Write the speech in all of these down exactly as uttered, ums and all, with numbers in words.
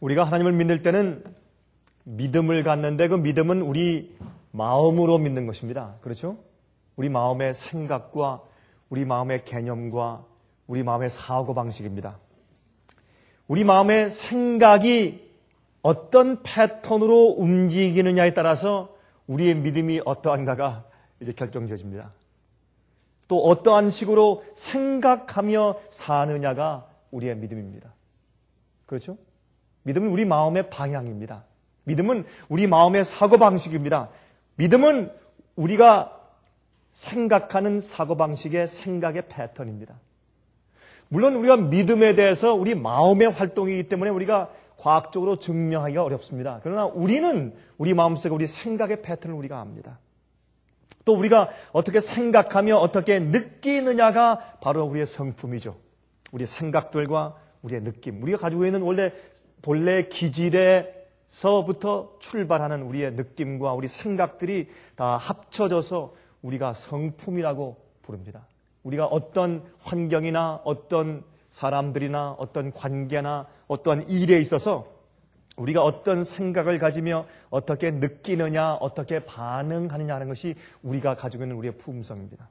우리가 하나님을 믿을 때는 믿음을 갖는데 그 믿음은 우리 마음으로 믿는 것입니다. 그렇죠? 우리 마음의 생각과 우리 마음의 개념과 우리 마음의 사고방식입니다. 우리 마음의 생각이 어떤 패턴으로 움직이느냐에 따라서 우리의 믿음이 어떠한가가 이제 결정지어집니다. 또 어떠한 식으로 생각하며 사느냐가 우리의 믿음입니다. 그렇죠? 믿음은 우리 마음의 방향입니다. 믿음은 우리 마음의 사고방식입니다. 믿음은 우리가 생각하는 사고방식의 생각의 패턴입니다. 물론 우리가 믿음에 대해서 우리 마음의 활동이기 때문에 우리가 과학적으로 증명하기가 어렵습니다. 그러나 우리는 우리 마음속에 우리 생각의 패턴을 우리가 압니다. 또 우리가 어떻게 생각하며 어떻게 느끼느냐가 바로 우리의 성품이죠. 우리의 생각들과 우리의 느낌. 우리가 가지고 있는 원래 본래 기질에서부터 출발하는 우리의 느낌과 우리 생각들이 다 합쳐져서 우리가 성품이라고 부릅니다. 우리가 어떤 환경이나 어떤 사람들이나 어떤 관계나 어떤 일에 있어서 우리가 어떤 생각을 가지며 어떻게 느끼느냐, 어떻게 반응하느냐 하는 것이 우리가 가지고 있는 우리의 품성입니다.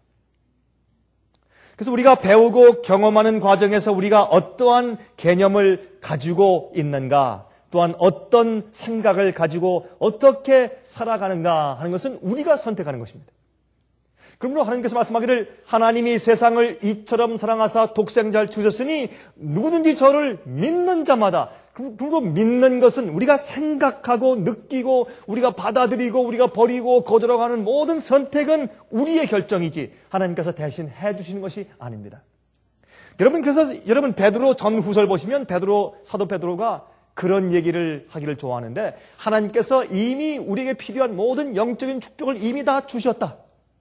그래서 우리가 배우고 경험하는 과정에서 우리가 어떠한 개념을 가지고 있는가, 또한 어떤 생각을 가지고 어떻게 살아가는가 하는 것은 우리가 선택하는 것입니다. 그러므로 하나님께서 말씀하기를 하나님이 세상을 이처럼 사랑하사 독생자를 주셨으니 누구든지 저를 믿는 자마다, 그리고 믿는 것은 우리가 생각하고 느끼고 우리가 받아들이고 우리가 버리고 거절하는 모든 선택은 우리의 결정이지 하나님께서 대신 해주시는 것이 아닙니다. 여러분, 그래서 여러분 베드로 전후설 보시면 베드로 사도 베드로가 그런 얘기를 하기를 좋아하는데, 하나님께서 이미 우리에게 필요한 모든 영적인 축복을 이미 다 주셨다.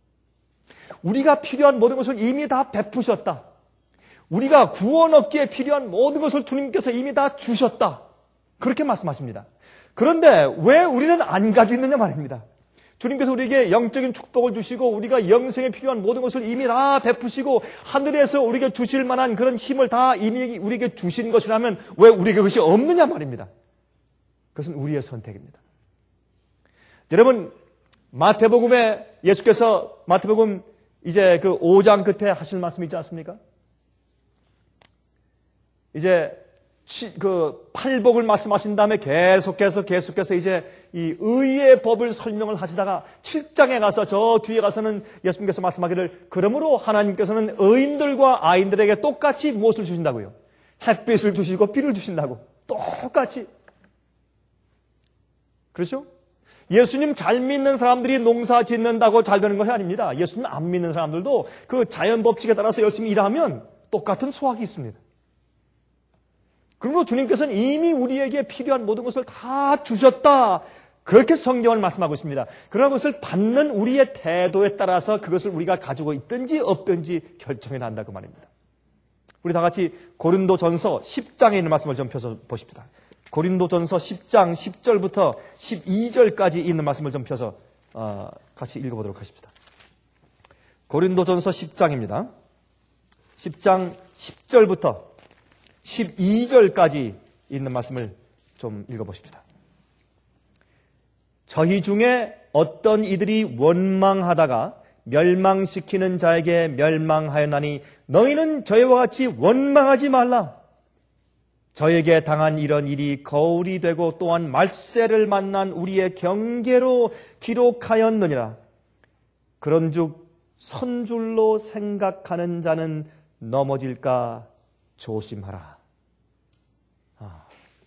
우리가 필요한 모든 것을 이미 다 베푸셨다. 우리가 구원 얻기에 필요한 모든 것을 주님께서 이미 다 주셨다. 그렇게 말씀하십니다. 그런데 왜 우리는 안 가지고 있느냐 말입니다. 주님께서 우리에게 영적인 축복을 주시고 우리가 영생에 필요한 모든 것을 이미 다 베푸시고 하늘에서 우리에게 주실 만한 그런 힘을 다 이미 우리에게 주신 것이라면 왜 우리에게 그것이 없느냐 말입니다. 그것은 우리의 선택입니다. 여러분, 마태복음에 예수께서 마태복음 이제 그 오 장 끝에 하실 말씀 있지 않습니까? 이제 그 팔복을 말씀하신 다음에 계속해서 계속해서 이제 이 의의 법을 설명을 하시다가 칠 장에 가서 저 뒤에 가서는 예수님께서 말씀하기를 그러므로 하나님께서는 의인들과 아인들에게 똑같이 무엇을 주신다고요? 햇빛을 주시고 비를 주신다고. 똑같이. 그렇죠? 예수님 잘 믿는 사람들이 농사 짓는다고 잘 되는 것이 아닙니다. 예수님 안 믿는 사람들도 그 자연 법칙에 따라서 열심히 일하면 똑같은 수확이 있습니다. 그러므로 주님께서는 이미 우리에게 필요한 모든 것을 다 주셨다. 그렇게 성경을 말씀하고 있습니다. 그러나 그것을 받는 우리의 태도에 따라서 그것을 우리가 가지고 있든지 없든지 결정이 난다 그 말입니다. 우리 다 같이 고린도전서 십 장에 있는 말씀을 좀 펴서 보십시다. 고린도전서 십 장 십 절부터 십이 절까지 있는 말씀을 좀 펴서 어, 같이 읽어보도록 하십시다. 고린도전서 십 장입니다. 십 장 십 절부터 십이 절까지 있는 말씀을 좀 읽어보십시다. 저희 중에 어떤 이들이 원망하다가 멸망시키는 자에게 멸망하였나니 너희는 저희와 같이 원망하지 말라. 저에게 당한 이런 일이 거울이 되고 또한 말세를 만난 우리의 경계로 기록하였느니라. 그런즉 선줄로 생각하는 자는 넘어질까 조심하라. 아.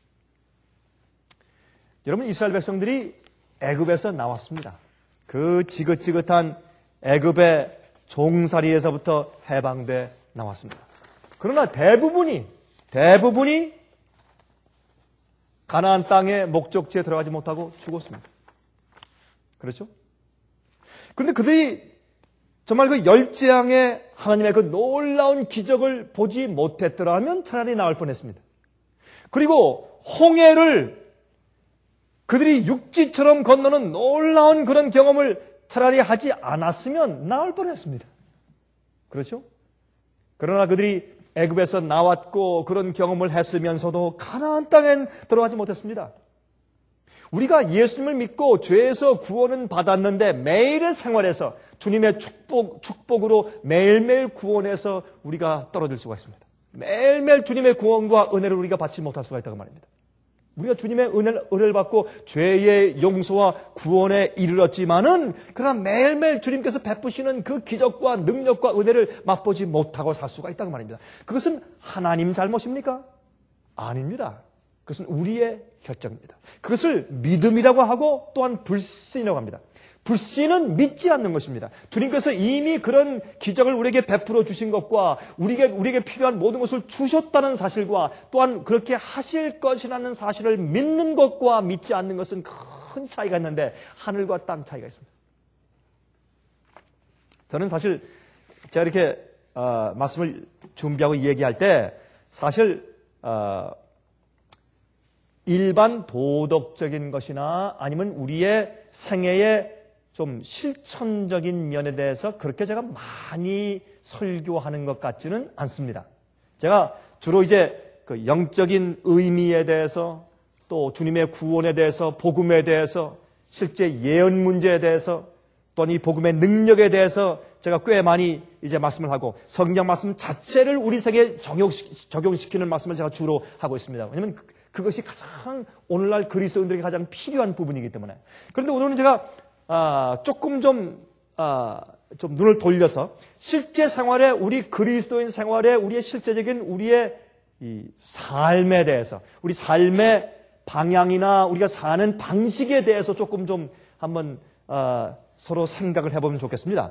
여러분, 이스라엘 백성들이 애굽에서 나왔습니다. 그 지긋지긋한 애굽의 종살이에서부터 해방돼 나왔습니다. 그러나 대부분이 대부분이 가나안 땅의 목적지에 들어가지 못하고 죽었습니다. 그렇죠? 그런데 그들이 정말 그 열재앙에 하나님의 그 놀라운 기적을 보지 못했더라면 차라리 나을 뻔했습니다. 그리고 홍해를 그들이 육지처럼 건너는 놀라운 그런 경험을 차라리 하지 않았으면 나을 뻔했습니다. 그렇죠? 그러나 그들이 애굽에서 나왔고 그런 경험을 했으면서도 가나안 땅엔 들어가지 못했습니다. 우리가 예수님을 믿고 죄에서 구원은 받았는데 매일의 생활에서 주님의 축복, 축복으로 매일매일 구원해서 우리가 떨어질 수가 있습니다. 매일매일 주님의 구원과 은혜를 우리가 받지 못할 수가 있다고 말입니다. 우리가 주님의 은혜를, 은혜를 받고 죄의 용서와 구원에 이르렀지만은 그러나 매일매일 주님께서 베푸시는 그 기적과 능력과 은혜를 맛보지 못하고 살 수가 있다고 말입니다. 그것은 하나님 잘못입니까? 아닙니다. 그것은 우리의 결정입니다. 그것을 믿음이라고 하고 또한 불신이라고 합니다. 불신은 믿지 않는 것입니다. 주님께서 이미 그런 기적을 우리에게 베풀어 주신 것과 우리에게, 우리에게 필요한 모든 것을 주셨다는 사실과 또한 그렇게 하실 것이라는 사실을 믿는 것과 믿지 않는 것은 큰 차이가 있는데 하늘과 땅 차이가 있습니다. 저는 사실 제가 이렇게 어, 말씀을 준비하고 얘기할 때 사실 어, 일반 도덕적인 것이나 아니면 우리의 생애의 좀 실천적인 면에 대해서 그렇게 제가 많이 설교하는 것 같지는 않습니다. 제가 주로 이제 그 영적인 의미에 대해서 또 주님의 구원에 대해서 복음에 대해서 실제 예언 문제에 대해서 또는 이 복음의 능력에 대해서 제가 꽤 많이 이제 말씀을 하고 성경 말씀 자체를 우리 생애에 적용시키는 말씀을 제가 주로 하고 있습니다. 왜냐하면 그것이 가장 오늘날 그리스도인들에게 가장 필요한 부분이기 때문에. 그런데 오늘은 제가 아, 조금 좀, 아, 좀 눈을 돌려서 실제 생활에 우리 그리스도인 생활에 우리의 실제적인 우리의 이 삶에 대해서 우리 삶의 방향이나 우리가 사는 방식에 대해서 조금 좀 한번 아, 서로 생각을 해보면 좋겠습니다.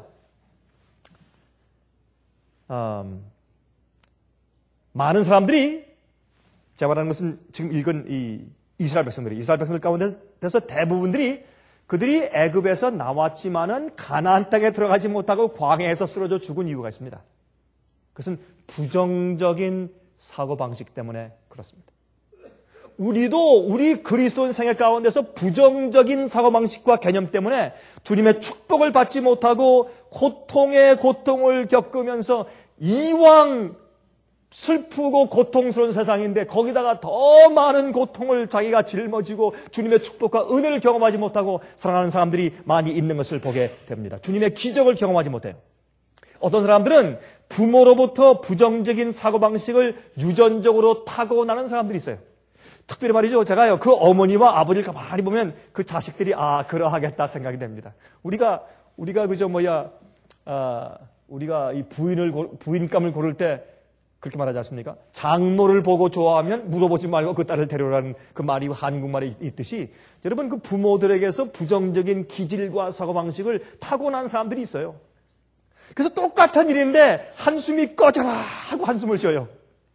음, 많은 사람들이 제가 말하는 것은 지금 읽은 이 이스라엘 백성들이 이스라엘 백성들 가운데서 대부분들이 그들이 애굽에서 나왔지만은 가나안 땅에 들어가지 못하고 광야에서 쓰러져 죽은 이유가 있습니다. 그것은 부정적인 사고방식 때문에 그렇습니다. 우리도 우리 그리스도인 생애 가운데서 부정적인 사고방식과 개념 때문에 주님의 축복을 받지 못하고 고통의 고통을 겪으면서 이왕 슬프고 고통스러운 세상인데 거기다가 더 많은 고통을 자기가 짊어지고 주님의 축복과 은혜를 경험하지 못하고 살아가는 사람들이 많이 있는 것을 보게 됩니다. 주님의 기적을 경험하지 못해요. 어떤 사람들은 부모로부터 부정적인 사고방식을 유전적으로 타고나는 사람들이 있어요. 특별히 말이죠. 제가요, 그 어머니와 아버지를 가만히 보면 그 자식들이 아, 그러하겠다 생각이 됩니다. 우리가, 우리가 그저 뭐야, 아, 우리가 이 부인을, 부인감을 고를 때 그렇게 말하지 않습니까? 장모를 보고 좋아하면 물어보지 말고 그 딸을 데려오라는 그 말이 한국말에 있듯이 여러분 그 부모들에게서 부정적인 기질과 사고방식을 타고난 사람들이 있어요. 그래서 똑같은 일인데 한숨이 꺼져라 하고 한숨을 쉬어요.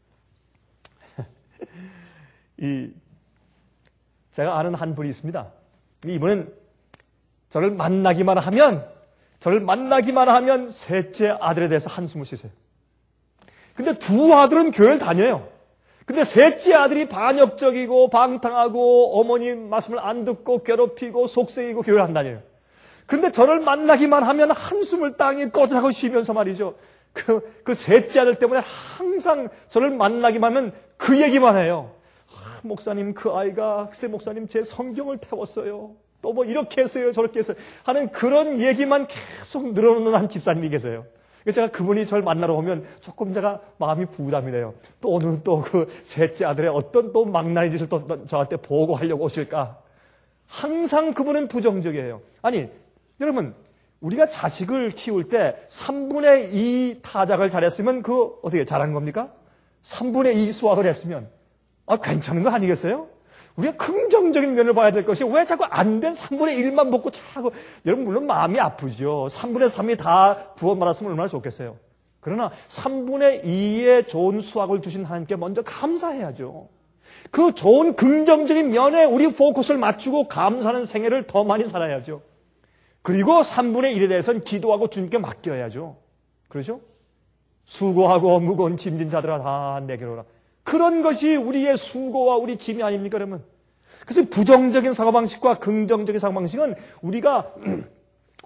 이 제가 아는 한 분이 있습니다. 이분은 저를 만나기만 하면 저를 만나기만 하면 셋째 아들에 대해서 한숨을 쉬세요. 근데 두 아들은 교회를 다녀요. 근데 셋째 아들이 반역적이고 방탕하고 어머님 말씀을 안 듣고 괴롭히고 속썩이고 교회를 안 다녀요. 근데 저를 만나기만 하면 한숨을 땅에 꺼져라고 쉬면서 말이죠. 그, 그 셋째 아들 때문에 항상 저를 만나기만 하면 그 얘기만 해요. 아, 목사님 그 아이가 글쎄 목사님 제 성경을 태웠어요. 또 뭐 이렇게 했어요 저렇게 했어요 하는 그런 얘기만 계속 늘어놓는 한 집사님이 계세요. 제가 그분이 저를 만나러 오면 조금 제가 마음이 부담이 돼요. 또 오늘은 또 그 셋째 아들의 어떤 또 망나니 짓을 또 저한테 보고하려고 오실까. 항상 그분은 부정적이에요. 아니 여러분 우리가 자식을 키울 때 삼분의 이 타작을 잘했으면 그 어떻게 잘한 겁니까? 삼분의 이 수학을 했으면 아 괜찮은 거 아니겠어요? 우리가 긍정적인 면을 봐야 될 것이 왜 자꾸 안 된 삼분의 일만 먹고 자꾸 여러분 물론 마음이 아프죠. 삼분의 삼이 다 부어받았으면 얼마나 좋겠어요. 그러나 삼분의 이의 좋은 수학을 주신 하나님께 먼저 감사해야죠. 그 좋은 긍정적인 면에 우리 포커스를 맞추고 감사하는 생애를 더 많이 살아야죠. 그리고 삼분의 일에 대해서는 기도하고 주님께 맡겨야죠. 그렇죠? 수고하고 무거운 짐진 자들아 다 내게로 오라. 그런 것이 우리의 수고와 우리 짐이 아닙니까, 여러분? 그래서 부정적인 사고방식과 긍정적인 사고방식은 우리가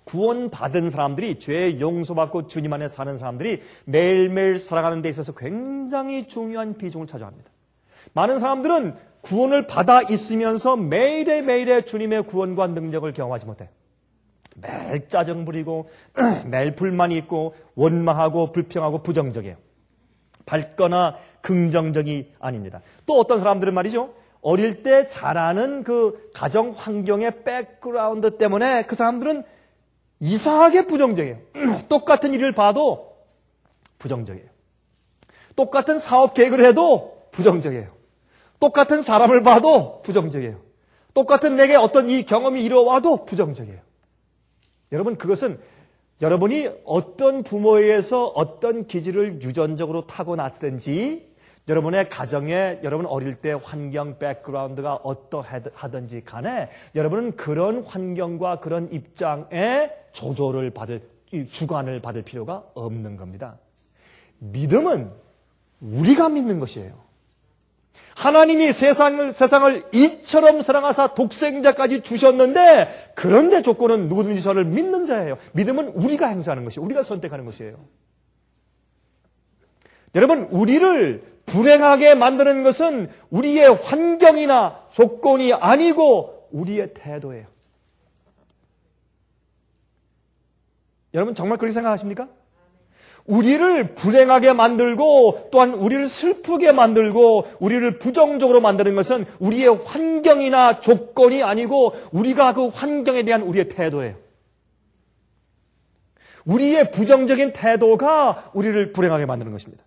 구원받은 사람들이, 죄 용서받고 주님 안에 사는 사람들이 매일매일 살아가는 데 있어서 굉장히 중요한 비중을 차지합니다. 많은 사람들은 구원을 받아 있으면서 매일의 매일의 주님의 구원과 능력을 경험하지 못해요. 매일 짜증 부리고 매일 불만이 있고 원망하고 불평하고 부정적이에요. 밝거나 긍정적이 아닙니다. 또 어떤 사람들은 말이죠, 어릴 때 자라는 그 가정 환경의 백그라운드 때문에 그 사람들은 이상하게 부정적이에요. 똑같은 일을 봐도 부정적이에요. 똑같은 사업 계획을 해도 부정적이에요. 똑같은 사람을 봐도 부정적이에요. 똑같은 내게 어떤 이 경험이 이루어와도 부정적이에요. 여러분, 그것은 여러분이 어떤 부모에게서 어떤 기질을 유전적으로 타고났든지, 여러분의 가정에 여러분 어릴 때 환경 백그라운드가 어떠하든지 간에 여러분은 그런 환경과 그런 입장에 조조를 받을, 주관을 받을 필요가 없는 겁니다. 믿음은 우리가 믿는 것이에요. 하나님이 세상을, 세상을 이처럼 사랑하사 독생자까지 주셨는데, 그런데 조건은 누구든지 저를 믿는 자예요. 믿음은 우리가 행사하는 것이에요. 우리가 선택하는 것이에요. 여러분, 우리를 불행하게 만드는 것은 우리의 환경이나 조건이 아니고 우리의 태도예요. 여러분, 정말 그렇게 생각하십니까? 우리를 불행하게 만들고 또한 우리를 슬프게 만들고 우리를 부정적으로 만드는 것은 우리의 환경이나 조건이 아니고 우리가 그 환경에 대한 우리의 태도예요. 우리의 부정적인 태도가 우리를 불행하게 만드는 것입니다.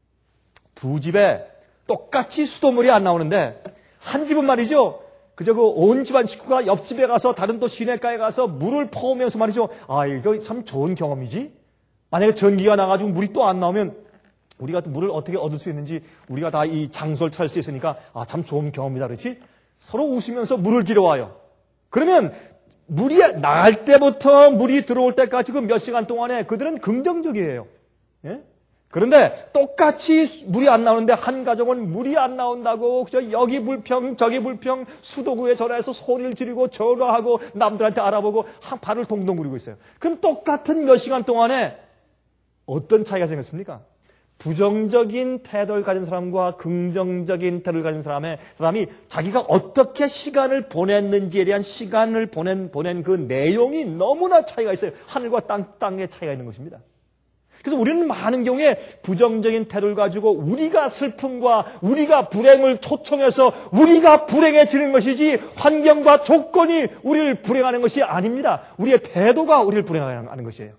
두 집에 똑같이 수돗물이 안 나오는데 한 집은 말이죠, 그저 그 온 집안 식구가 옆집에 가서 다른 또 시내가에 가서 물을 퍼오면서 말이죠, 아, 이거 참 좋은 경험이지. 만약에 전기가 나가지고 물이 또 안 나오면 우리가 물을 어떻게 얻을 수 있는지 우리가 다 이 장소를 찾을 수 있으니까 아, 참 좋은 경험이다 그렇지? 서로 웃으면서 물을 길어와요. 그러면 물이 나갈 때부터 물이 들어올 때까지 그 몇 시간 동안에 그들은 긍정적이에요. 예? 그런데 똑같이 물이 안 나오는데 한 가정은 물이 안 나온다고 그저 여기 불평 저기 불평 수도구에 전화해서 소리를 지르고 전화하고 남들한테 알아보고 한 발을 동동 구르고 있어요. 그럼 똑같은 몇 시간 동안에 어떤 차이가 생겼습니까? 부정적인 태도를 가진 사람과 긍정적인 태도를 가진 사람의 사람이 자기가 어떻게 시간을 보냈는지에 대한 시간을 보낸 보낸 그 내용이 너무나 차이가 있어요. 하늘과 땅 땅의 차이가 있는 것입니다. 그래서 우리는 많은 경우에 부정적인 태도를 가지고 우리가 슬픔과 우리가 불행을 초청해서 우리가 불행해지는 것이지 환경과 조건이 우리를 불행하는 것이 아닙니다. 우리의 태도가 우리를 불행하는 것이에요.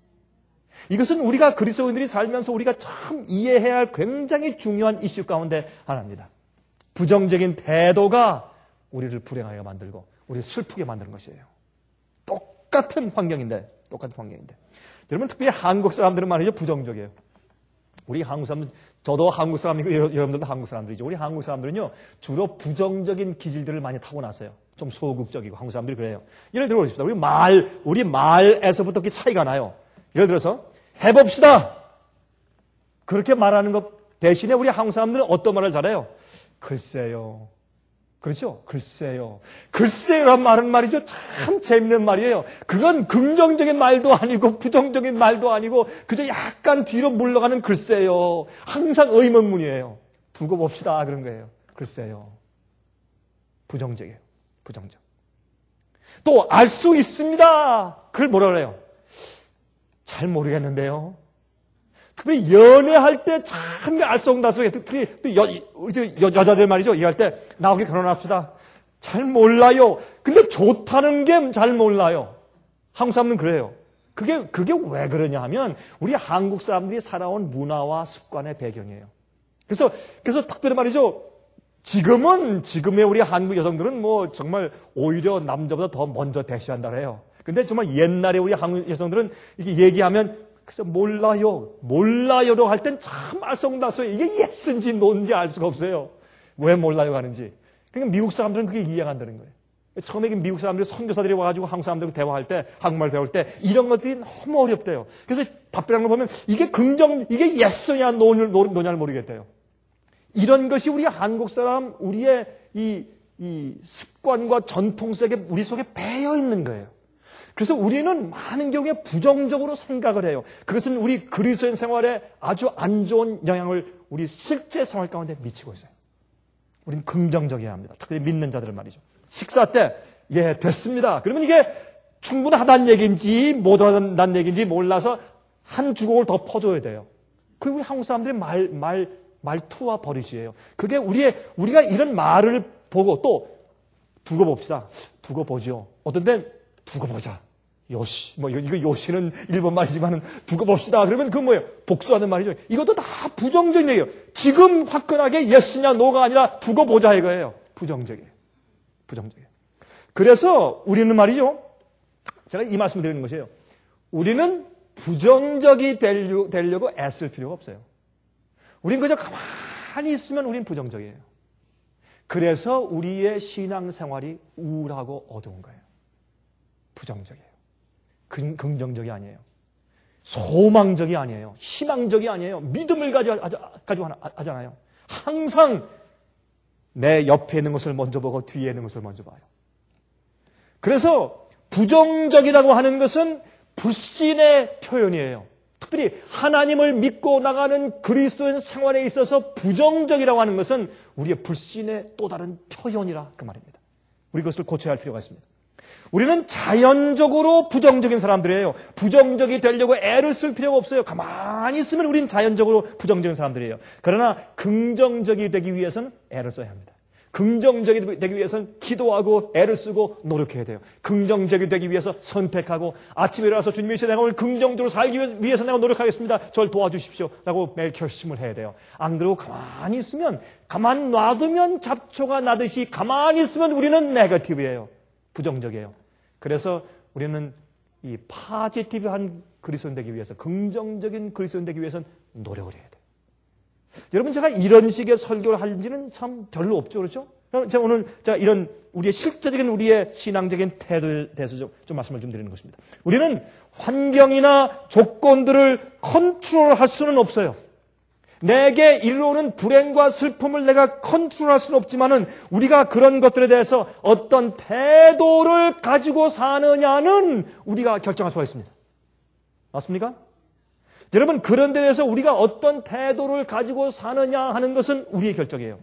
이것은 우리가 그리스도인들이 살면서 우리가 참 이해해야 할 굉장히 중요한 이슈 가운데 하나입니다. 부정적인 태도가 우리를 불행하게 만들고 우리를 슬프게 만드는 것이에요. 똑같은 환경인데 똑같은 환경인데 여러분, 특별히 한국 사람들은 말이죠, 부정적이에요. 우리 한국 사람들, 저도 한국 사람이고 여러분들도 한국 사람들이죠. 우리 한국 사람들은요, 주로 부정적인 기질들을 많이 타고났어요. 좀 소극적이고 한국 사람들이 그래요. 예를 들어 보십시다. 우리 말, 우리 말에서부터 그 차이가 나요. 예를 들어서 해봅시다. 그렇게 말하는 것 대신에 우리 한국 사람들은 어떤 말을 잘해요? 글쎄요. 그렇죠? 글쎄요. 글쎄요란 말은 말이죠. 참 재밌는 말이에요. 그건 긍정적인 말도 아니고 부정적인 말도 아니고 그저 약간 뒤로 물러가는 글쎄요. 항상 의문문이에요. 두고 봅시다. 그런 거예요. 글쎄요. 부정적이에요. 부정적. 또 알 수 있습니다. 그걸 뭐라 그래요? 잘 모르겠는데요. 특별히 연애할 때 참 알쏭달쏭해. 특히 여, 여, 여자들 말이죠. 얘기할 때 나오게 결혼합시다. 잘 몰라요. 근데 좋다는 게 잘 몰라요. 한국 사람들은 그래요. 그게 그게 왜 그러냐 하면 우리 한국 사람들이 살아온 문화와 습관의 배경이에요. 그래서 그래서 특별히 말이죠. 지금은 지금의 우리 한국 여성들은 뭐 정말 오히려 남자보다 더 먼저 대시한다 그래요. 근데 정말 옛날에 우리 한국 여성들은 이렇게 얘기하면 그래서 몰라요. 몰라요로 할 땐 참 알쏭달쏭해. 이게 예스인지 노인지 알 수가 없어요. 왜 몰라요 하는지. 그러니까 미국 사람들은 그게 이해가 안 되는 거예요. 처음에 미국 사람들이 선교사들이 와가지고 한국 사람들과 대화할 때, 한국말 배울 때 이런 것들이 너무 어렵대요. 그래서 답변하는 거 보면 이게 긍정, 이게 예스냐 노냐를, 노냐를 모르겠대요. 이런 것이 우리 한국 사람, 우리의 이, 이 습관과 전통 속에 우리 속에 배어 있는 거예요. 그래서 우리는 많은 경우에 부정적으로 생각을 해요. 그것은 우리 그리스도인 생활에 아주 안 좋은 영향을 우리 실제 생활 가운데 미치고 있어요. 우리는 긍정적이어야 합니다. 특히 믿는 자들은 말이죠. 식사 때, 예, 됐습니다. 그러면 이게 충분하다는 얘기인지 못하다는 얘기인지 몰라서 한 주걱을 더 퍼줘야 돼요. 그게 우리 한국 사람들의 말, 말, 말투와 버릇이에요. 그게 우리의, 우리가 이런 말을 보고 또 두고 봅시다. 두고 보죠. 어떤 데는 두고 보자. 요시. 뭐, 이거 요시는 일본 말이지만은 두고 봅시다. 그러면 그건 뭐예요? 복수하는 말이죠. 이것도 다 부정적인 얘기예요. 지금 화끈하게 예스냐 노가 아니라 두고 보자 이거예요. 부정적이에요. 부정적이에요. 그래서 우리는 말이죠. 제가 이 말씀을 드리는 것이에요. 우리는 부정적이 되려고, 되려고 애쓸 필요가 없어요. 우린 그저 가만히 있으면 우린 부정적이에요. 그래서 우리의 신앙생활이 우울하고 어두운 거예요. 부정적이에요. 긍정적이 아니에요. 소망적이 아니에요. 희망적이 아니에요. 믿음을 가지고, 가지고 하잖아요. 항상 내 옆에 있는 것을 먼저 보고 뒤에 있는 것을 먼저 봐요. 그래서 부정적이라고 하는 것은 불신의 표현이에요. 특별히 하나님을 믿고 나가는 그리스도인 생활에 있어서 부정적이라고 하는 것은 우리의 불신의 또 다른 표현이라 그 말입니다. 우리 그것을 고쳐야 할 필요가 있습니다. 우리는 자연적으로 부정적인 사람들이에요. 부정적이 되려고 애를 쓸 필요가 없어요. 가만히 있으면 우리는 자연적으로 부정적인 사람들이에요. 그러나 긍정적이 되기 위해서는 애를 써야 합니다. 긍정적이 되기 위해서는 기도하고 애를 쓰고 노력해야 돼요. 긍정적이 되기 위해서 선택하고 아침에 일어나서 주님이 있어 내가 오늘 긍정적으로 살기 위해서 내가 노력하겠습니다. 저를 도와주십시오. 라고 매일 결심을 해야 돼요. 안 그러고 가만히 있으면, 가만 놔두면 잡초가 나듯이 가만히 있으면 우리는 네거티브예요. 부정적이에요. 그래서 우리는 이 파지티브한 그리스도인 되기 위해서, 긍정적인 그리스도인 되기 위해서는 노력을 해야 돼요. 여러분, 제가 이런 식의 설교를 할지는 참 별로 없죠, 그렇죠? 제가 오늘 제가 이런 우리의 실제적인 우리의 신앙적인 태도에 대해서 좀, 좀 말씀을 좀 드리는 것입니다. 우리는 환경이나 조건들을 컨트롤할 수는 없어요. 내게 이르러오는 불행과 슬픔을 내가 컨트롤할 수는 없지만은 우리가 그런 것들에 대해서 어떤 태도를 가지고 사느냐는 우리가 결정할 수가 있습니다. 맞습니까? 여러분, 그런 데 대해서 우리가 어떤 태도를 가지고 사느냐 하는 것은 우리의 결정이에요.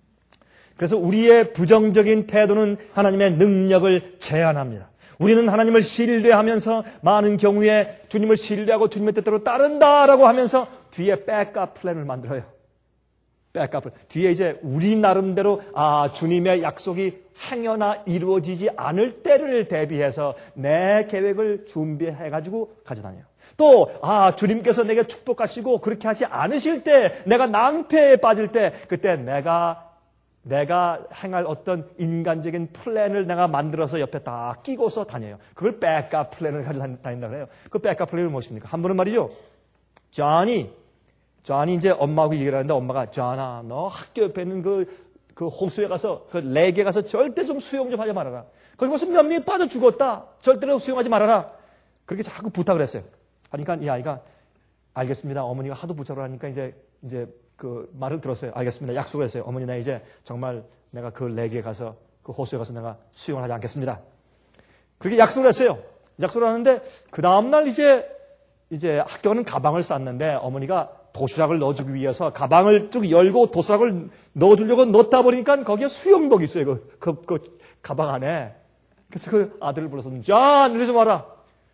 그래서 우리의 부정적인 태도는 하나님의 능력을 제한합니다. 우리는 하나님을 신뢰하면서 많은 경우에 주님을 신뢰하고 주님의 뜻대로 따른다라고 하면서 뒤에 백업 플랜을 만들어요. 백업 플랜. 뒤에 이제 우리 나름대로 아 주님의 약속이 행여나 이루어지지 않을 때를 대비해서 내 계획을 준비해가지고 가져다녀요. 또, 아, 주님께서 내게 축복하시고 그렇게 하지 않으실 때, 내가 낭패에 빠질 때, 그때 내가, 내가 행할 어떤 인간적인 플랜을 내가 만들어서 옆에 다 끼고서 다녀요. 그걸 백업 플랜을 가지고 다닌다고 해요. 그 백업 플랜은 무엇입니까? 한 번은 말이죠. 존이, 존이 이제 엄마하고 얘기를 하는데 엄마가, 존아, 너 학교 옆에 있는 그, 그 호수에 가서, 그 레게에 가서 절대 좀 수영 좀 하지 말아라. 거기 무슨 몇 명이 빠져 죽었다. 절대로 수영하지 말아라. 그렇게 자꾸 부탁을 했어요. 하니까 이 아이가 알겠습니다. 어머니가 하도 부탁을 하니까 이제 이제 그 말을 들었어요. 알겠습니다. 약속을 했어요. 어머니 나 이제 정말 내가 그 레게에 가서 그 호수에 가서 내가 수영을 하지 않겠습니다. 그렇게 약속을 했어요. 약속을 하는데 그 다음 날 이제 이제 학교는 가방을 쌌는데 어머니가 도시락을 넣어주기 위해서 가방을 쭉 열고 도시락을 넣어주려고 넣다 보니까 거기에 수영복이 있어요. 그, 그, 그 가방 안에. 그래서 그 아들을 불러서 자, 이리 좀 와라.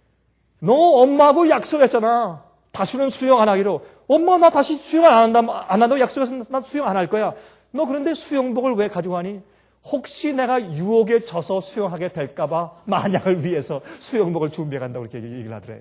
너 엄마하고 약속했잖아. 다시는 수영 안 하기로. 엄마 나 다시 수영 안 한다, 안 한다고 약속해서 나 수영 안 할 거야. 너 그런데 수영복을 왜 가져가니? 혹시 내가 유혹에 져서 수영하게 될까봐 만약을 위해서 수영복을 준비해 간다고 이렇게 얘기를 하더래요.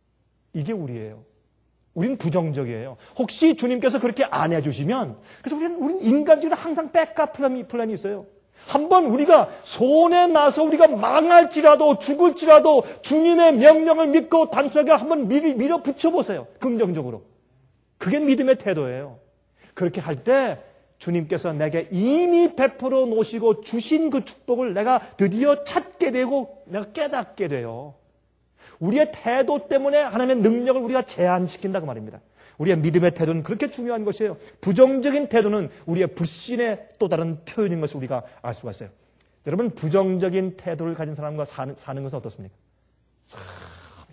이게 우리예요. 우리는 부정적이에요. 혹시 주님께서 그렇게 안 해주시면, 그래서 우리는, 우리는 인간적으로 항상 백업 플랜이, 플랜이 있어요. 한번 우리가 손에 나서 우리가 망할지라도 죽을지라도 주님의 명령을 믿고 단순하게 한번 밀, 밀어 붙여보세요. 긍정적으로. 그게 믿음의 태도예요. 그렇게 할 때 주님께서 내게 이미 베풀어 놓으시고 주신 그 축복을 내가 드디어 찾게 되고 내가 깨닫게 돼요. 우리의 태도 때문에 하나님의 능력을 우리가 제한시킨다고 말입니다. 우리의 믿음의 태도는 그렇게 중요한 것이에요. 부정적인 태도는 우리의 불신의 또 다른 표현인 것을 우리가 알 수가 있어요. 여러분, 부정적인 태도를 가진 사람과 사는, 사는 것은 어떻습니까?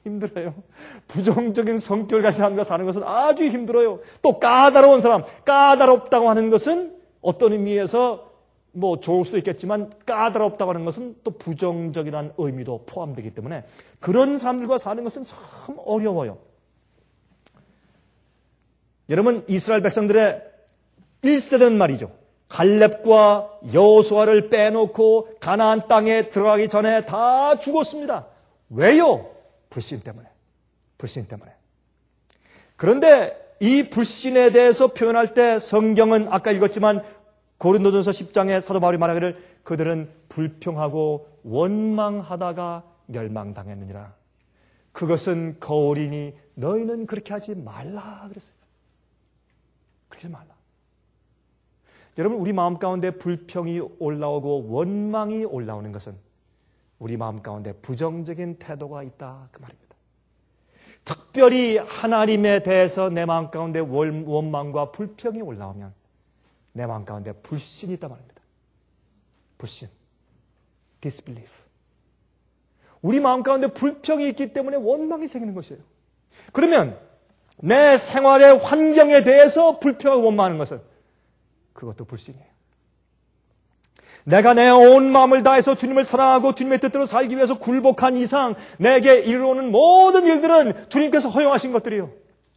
힘들어요. 부정적인 성격을 가진 사람과 사는 것은 아주 힘들어요. 또 까다로운 사람, 까다롭다고 하는 것은 어떤 의미에서 뭐 좋을 수도 있겠지만 까다롭다고 하는 것은 또 부정적이라는 의미도 포함되기 때문에 그런 사람들과 사는 것은 참 어려워요. 여러분, 이스라엘 백성들의 일 세대는 말이죠. 갈렙과 여호수아를 빼놓고 가나안 땅에 들어가기 전에 다 죽었습니다. 왜요? 불신 때문에. 불신 때문에. 그런데 이 불신에 대해서 표현할 때 성경은 아까 읽었지만 고린도전서 십 장에 사도 바울이 말하기를 그들은 불평하고 원망하다가 멸망당했느니라. 그것은 거울이니 너희는 그렇게 하지 말라 그랬어요. 그렇게 하지 말라. 여러분, 우리 마음 가운데 불평이 올라오고 원망이 올라오는 것은 우리 마음 가운데 부정적인 태도가 있다 그 말입니다. 특별히 하나님에 대해서 내 마음 가운데 원망과 불평이 올라오면 내 마음 가운데 불신이 있단 말입니다. 불신, disbelief. 우리 마음 가운데 불평이 있기 때문에 원망이 생기는 것이에요. 그러면 내 생활의 환경에 대해서 불평하고 원망하는 것은 그것도 불신이에요. 내가 내 온 마음을 다해서 주님을 사랑하고 주님의 뜻대로 살기 위해서 굴복한 이상 내게 이르러오는 모든 일들은 주님께서 허용하신 것들이에요.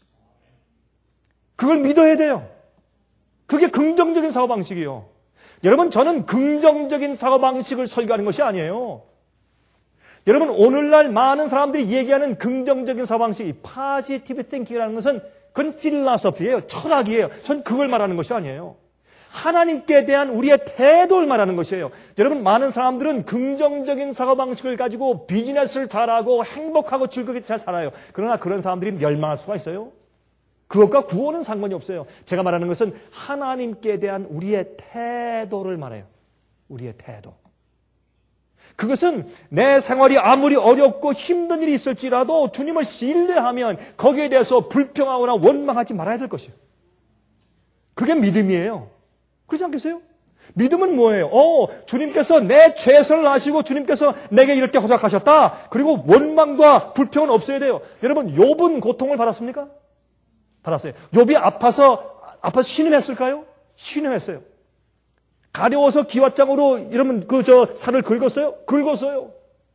그걸 믿어야 돼요. 그게 긍정적인 사고방식이에요. 여러분, 저는 긍정적인 사고방식을 설교하는 것이 아니에요. 여러분, 오늘날 많은 사람들이 얘기하는 긍정적인 사고방식이 positive thinking이라는 것은 그건 필라소피예요. 철학이에요. 전 그걸 말하는 것이 아니에요. 하나님께 대한 우리의 태도를 말하는 것이에요. 여러분, 많은 사람들은 긍정적인 사고방식을 가지고 비즈니스를 잘하고 행복하고 즐겁게 잘 살아요. 그러나 그런 사람들이 멸망할 수가 있어요. 그것과 구원은 상관이 없어요. 제가 말하는 것은 하나님께 대한 우리의 태도를 말해요. 우리의 태도. 그것은 내 생활이 아무리 어렵고 힘든 일이 있을지라도 주님을 신뢰하면 거기에 대해서 불평하거나 원망하지 말아야 될 것이에요. 그게 믿음이에요. 그렇지 않겠어요? 믿음은 뭐예요? 어, 주님께서 내 죄를 아시고 주님께서 내게 이렇게 허락하셨다. 그리고 원망과 불평은 없어야 돼요. 여러분, 욥은 고통을 받았습니까? 받았어요. 욥이 아파서 아파서 신음했을까요? 신음했어요. 가려워서 기왓장으로 이러면 그 저 살을 긁었어요? 긁었어요.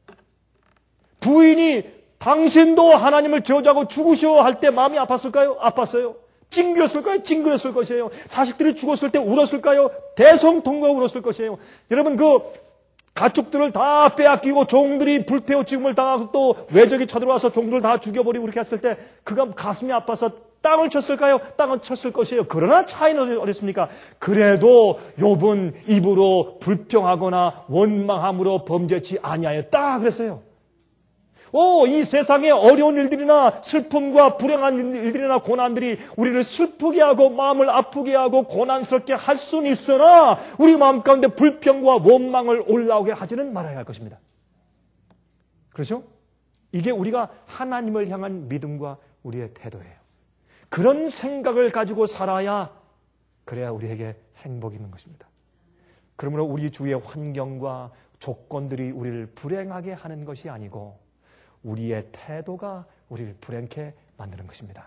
부인이 당신도 하나님을 저주하고 죽으시오 할 때 마음이 아팠을까요? 아팠어요. 찡그렸을까요? 찡그렸을 것이에요. 자식들이 죽었을 때 울었을까요? 대성통곡 울었을 것이에요. 여러분, 그 가축들을 다 빼앗기고 종들이 불태워 죽음을 당하고 또 외적이 쳐들어와서 종들을 다 죽여버리고 그렇게 했을 때 그가 가슴이 아파서 땅을 쳤을까요? 땅을 쳤을 것이에요. 그러나 차이는 어딨습니까? 그래도 욥은 입으로 불평하거나 원망함으로 범죄치 아니하였다 그랬어요. 오, 이 세상의 어려운 일들이나 슬픔과 불행한 일들이나 고난들이 우리를 슬프게 하고 마음을 아프게 하고 고난스럽게 할 수는 있으나 우리 마음 가운데 불평과 원망을 올라오게 하지는 말아야 할 것입니다. 그렇죠? 이게 우리가 하나님을 향한 믿음과 우리의 태도예요. 그런 생각을 가지고 살아야 그래야 우리에게 행복이 있는 것입니다. 그러므로 우리 주위의 환경과 조건들이 우리를 불행하게 하는 것이 아니고 우리의 태도가 우리를 불행케 만드는 것입니다.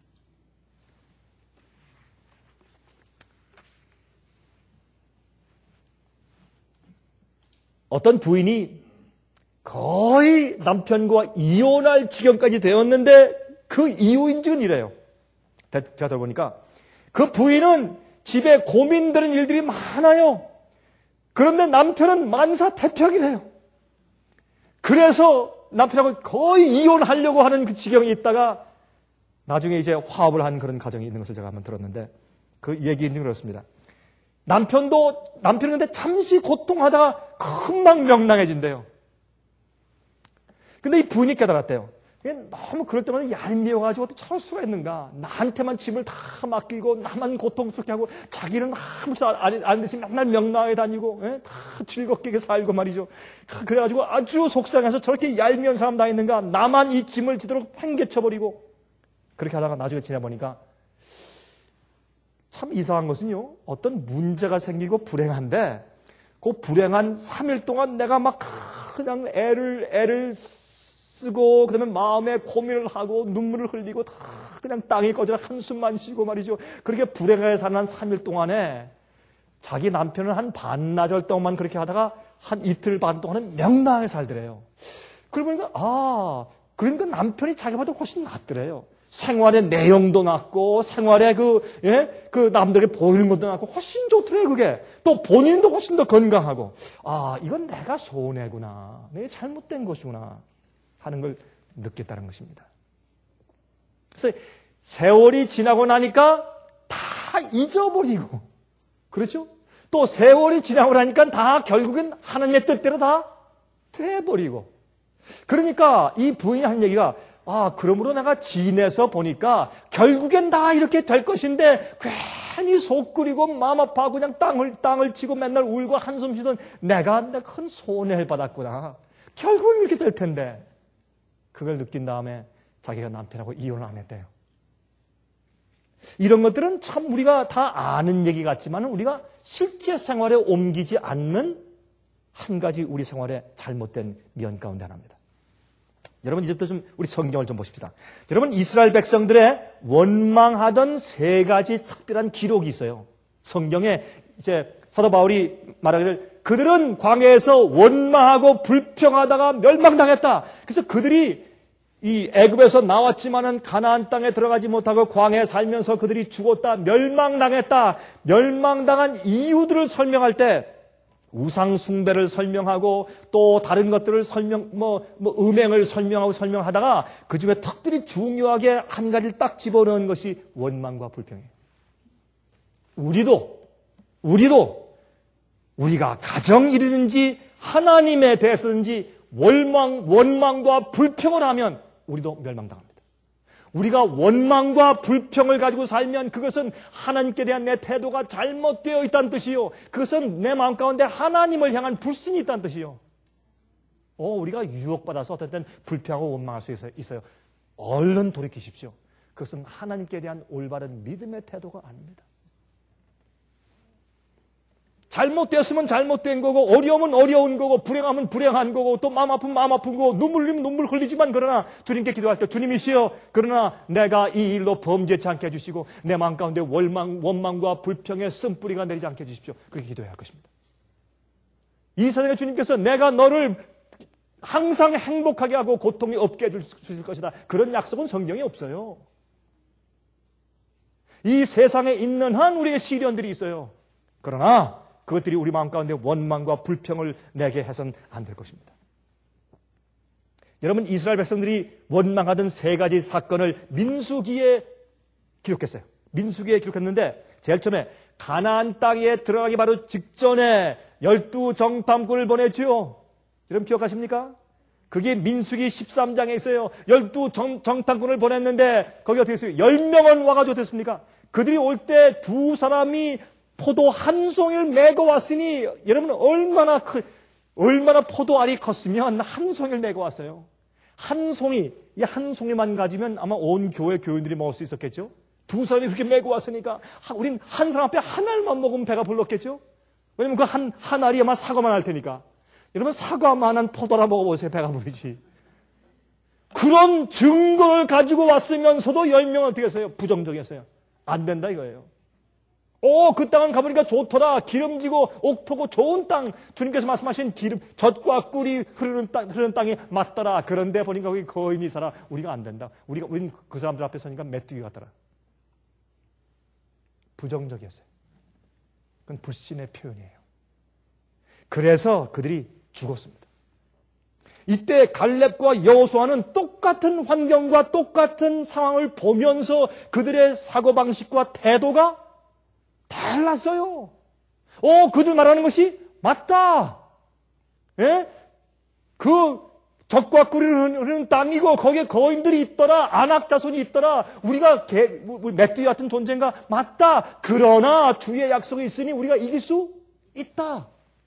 어떤 부인이 거의 남편과 이혼할 지경까지 되었는데 그 이유인지는 이래요. 제가 들어보니까 그 부인은 집에 고민되는 일들이 많아요. 그런데 남편은 만사태평이래요. 그래서 남편하고 거의 이혼하려고 하는 그 지경이 있다가 나중에 이제 화합을 한 그런 가정이 있는 것을 제가 한번 들었는데 그 얘기는 그렇습니다. 남편도, 남편은 근데 잠시 고통하다가 금방 명랑해진대요. 근데 이 부인이 깨달았대요. 너무 그럴 때마다 얄미워가지고 어떻게 저럴 수가 있는가. 나한테만 짐을 다 맡기고 나만 고통스럽게 하고 자기는 아무것도 안 대신 맨날 명랑하게 다니고 예? 다 즐겁게 살고 말이죠. 그래가지고 아주 속상해서 저렇게 얄미운 사람 다 있는가. 나만 이 짐을 지도록 팽개쳐버리고 그렇게 하다가 나중에 지나보니까 참 이상한 것은요. 어떤 문제가 생기고 불행한데 그 불행한 삼 일 동안 내가 막 그냥 애를 애를 쓰고 그다음에 마음에 고민을 하고 눈물을 흘리고 다 그냥 땅에 꺼져 한숨만 쉬고 말이죠. 그렇게 불행하게 사는 한 삼 일 동안에 자기 남편은 한 반나절 동안 그렇게 하다가 한 이틀 반 동안은 명랑하게 살더래요. 그러고 보니까 아 그러니까 남편이 자기보다 훨씬 낫더래요. 생활의 내용도 낫고 생활의 그, 예? 그 남들에게 보이는 것도 낫고 훨씬 좋더래요, 그게. 또 본인도 훨씬 더 건강하고. 아, 이건 내가 손해구나. 내가 잘못된 것이구나. 하는 걸 느꼈다는 것입니다. 그래서 세월이 지나고 나니까 다 잊어버리고. 그렇죠? 또 세월이 지나고 나니까 다 결국엔 하나님의 뜻대로 다 돼버리고. 그러니까 이 부인이 한 얘기가 아, 그러므로 내가 지내서 보니까 결국엔 다 이렇게 될 것인데 괜히 속 끓이고 마음 아파하고 그냥 땅을, 땅을 치고 맨날 울고 한숨 쉬던 내가 큰 손해를 받았구나. 결국은 이렇게 될 텐데. 그걸 느낀 다음에 자기가 남편하고 이혼을 안 했대요. 이런 것들은 참 우리가 다 아는 얘기 같지만 우리가 실제 생활에 옮기지 않는 한 가지 우리 생활의 잘못된 면 가운데 하나입니다. 여러분 이제부터 좀 우리 성경을 좀 보십시다. 여러분 이스라엘 백성들의 원망하던 세 가지 특별한 기록이 있어요. 성경에 이제 사도 바울이 말하기를 그들은 광야에서 원망하고 불평하다가 멸망당했다. 그래서 그들이 이 애굽에서 나왔지만은 가나안 땅에 들어가지 못하고 광야에 살면서 그들이 죽었다, 멸망당했다. 멸망당한 이유들을 설명할 때 우상 숭배를 설명하고 또 다른 것들을 설명, 뭐, 뭐 음행을 설명하고 설명하다가 그 중에 특별히 중요하게 한 가지를 딱 집어넣은 것이 원망과 불평이에요. 우리도, 우리도 우리가 가정일이든지 하나님에 대해서든지 원망, 원망과 불평을 하면 우리도 멸망당합니다. 우리가 원망과 불평을 가지고 살면 그것은 하나님께 대한 내 태도가 잘못되어 있다는 뜻이요. 그것은 내 마음 가운데 하나님을 향한 불신이 있다는 뜻이요. 어, 우리가 유혹받아서 어떤 때는 불평하고 원망할 수 있어요. 얼른 돌이키십시오. 그것은 하나님께 대한 올바른 믿음의 태도가 아닙니다. 잘못되었으면 잘못된 거고 어려우면 어려운 거고 불행하면 불행한 거고 또 마음 아프면 마음 아픈 거고 눈물 흘리면 눈물 흘리지만 그러나 주님께 기도할 때 주님이시여 그러나 내가 이 일로 범죄치 않게 해주시고 내 마음 가운데 원망, 원망과 불평의 쓴뿌리가 내리지 않게 해주십시오. 그렇게 기도해야 할 것입니다. 이 세상에 주님께서 내가 너를 항상 행복하게 하고 고통이 없게 해주실 것이다. 그런 약속은 성경에 없어요. 이 세상에 있는 한 우리의 시련들이 있어요. 그러나 그것들이 우리 마음 가운데 원망과 불평을 내게 해서는 안 될 것입니다. 여러분 이스라엘 백성들이 원망하던 세 가지 사건을 민수기에 기록했어요. 민수기에 기록했는데 제일 처음에 가나안 땅에 들어가기 바로 직전에 열두 정탐꾼을 보냈죠. 여러분 기억하십니까? 그게 민수기 십삼 장에 있어요. 열두 정, 정탐꾼을 보냈는데 거기 어떻게 했어요? 열 명은 와가지고 됐습니까? 그들이 올 때 두 사람이 포도 한 송이를 메고 왔으니 여러분 얼마나 크, 얼마나 포도알이 컸으면 한 송이를 메고 왔어요. 한 송이, 이 한 송이만 가지면 아마 온 교회 교인들이 먹을 수 있었겠죠. 두 사람이 그렇게 메고 왔으니까 우린 한 사람 앞에 한 알만 먹으면 배가 불렀겠죠. 왜냐면 그 한, 한 알이 아마 사과만 할 테니까. 여러분 사과만한 포도라 먹어보세요. 배가 부르지. 그런 증거를 가지고 왔으면서도 열 명은 어떻게 했어요? 부정적이었어요. 안 된다 이거예요. 오, 그 땅은 가보니까 좋더라. 기름지고 옥토고 좋은 땅. 주님께서 말씀하신 기름, 젖과 꿀이 흐르는 땅, 흐르는 땅이 맞더라. 그런데 보니까 거기 거인이 살아. 우리가 안 된다. 우리가, 우린 그 사람들 앞에 서니까 메뚜기 같더라. 부정적이었어요. 그건 불신의 표현이에요. 그래서 그들이 죽었습니다. 이때 갈렙과 여호수아는 똑같은 환경과 똑같은 상황을 보면서 그들의 사고방식과 태도가 달랐어요. 어, 그들 말하는 것이 맞다. 예? 그 젖과 꿀이 흐르는 땅이고 거기에 거인들이 있더라. 안악 자손이 있더라. 우리가 개, 메뚜기 같은 존재인가? 맞다. 그러나 주의 약속이 있으니 우리가 이길 수 있다.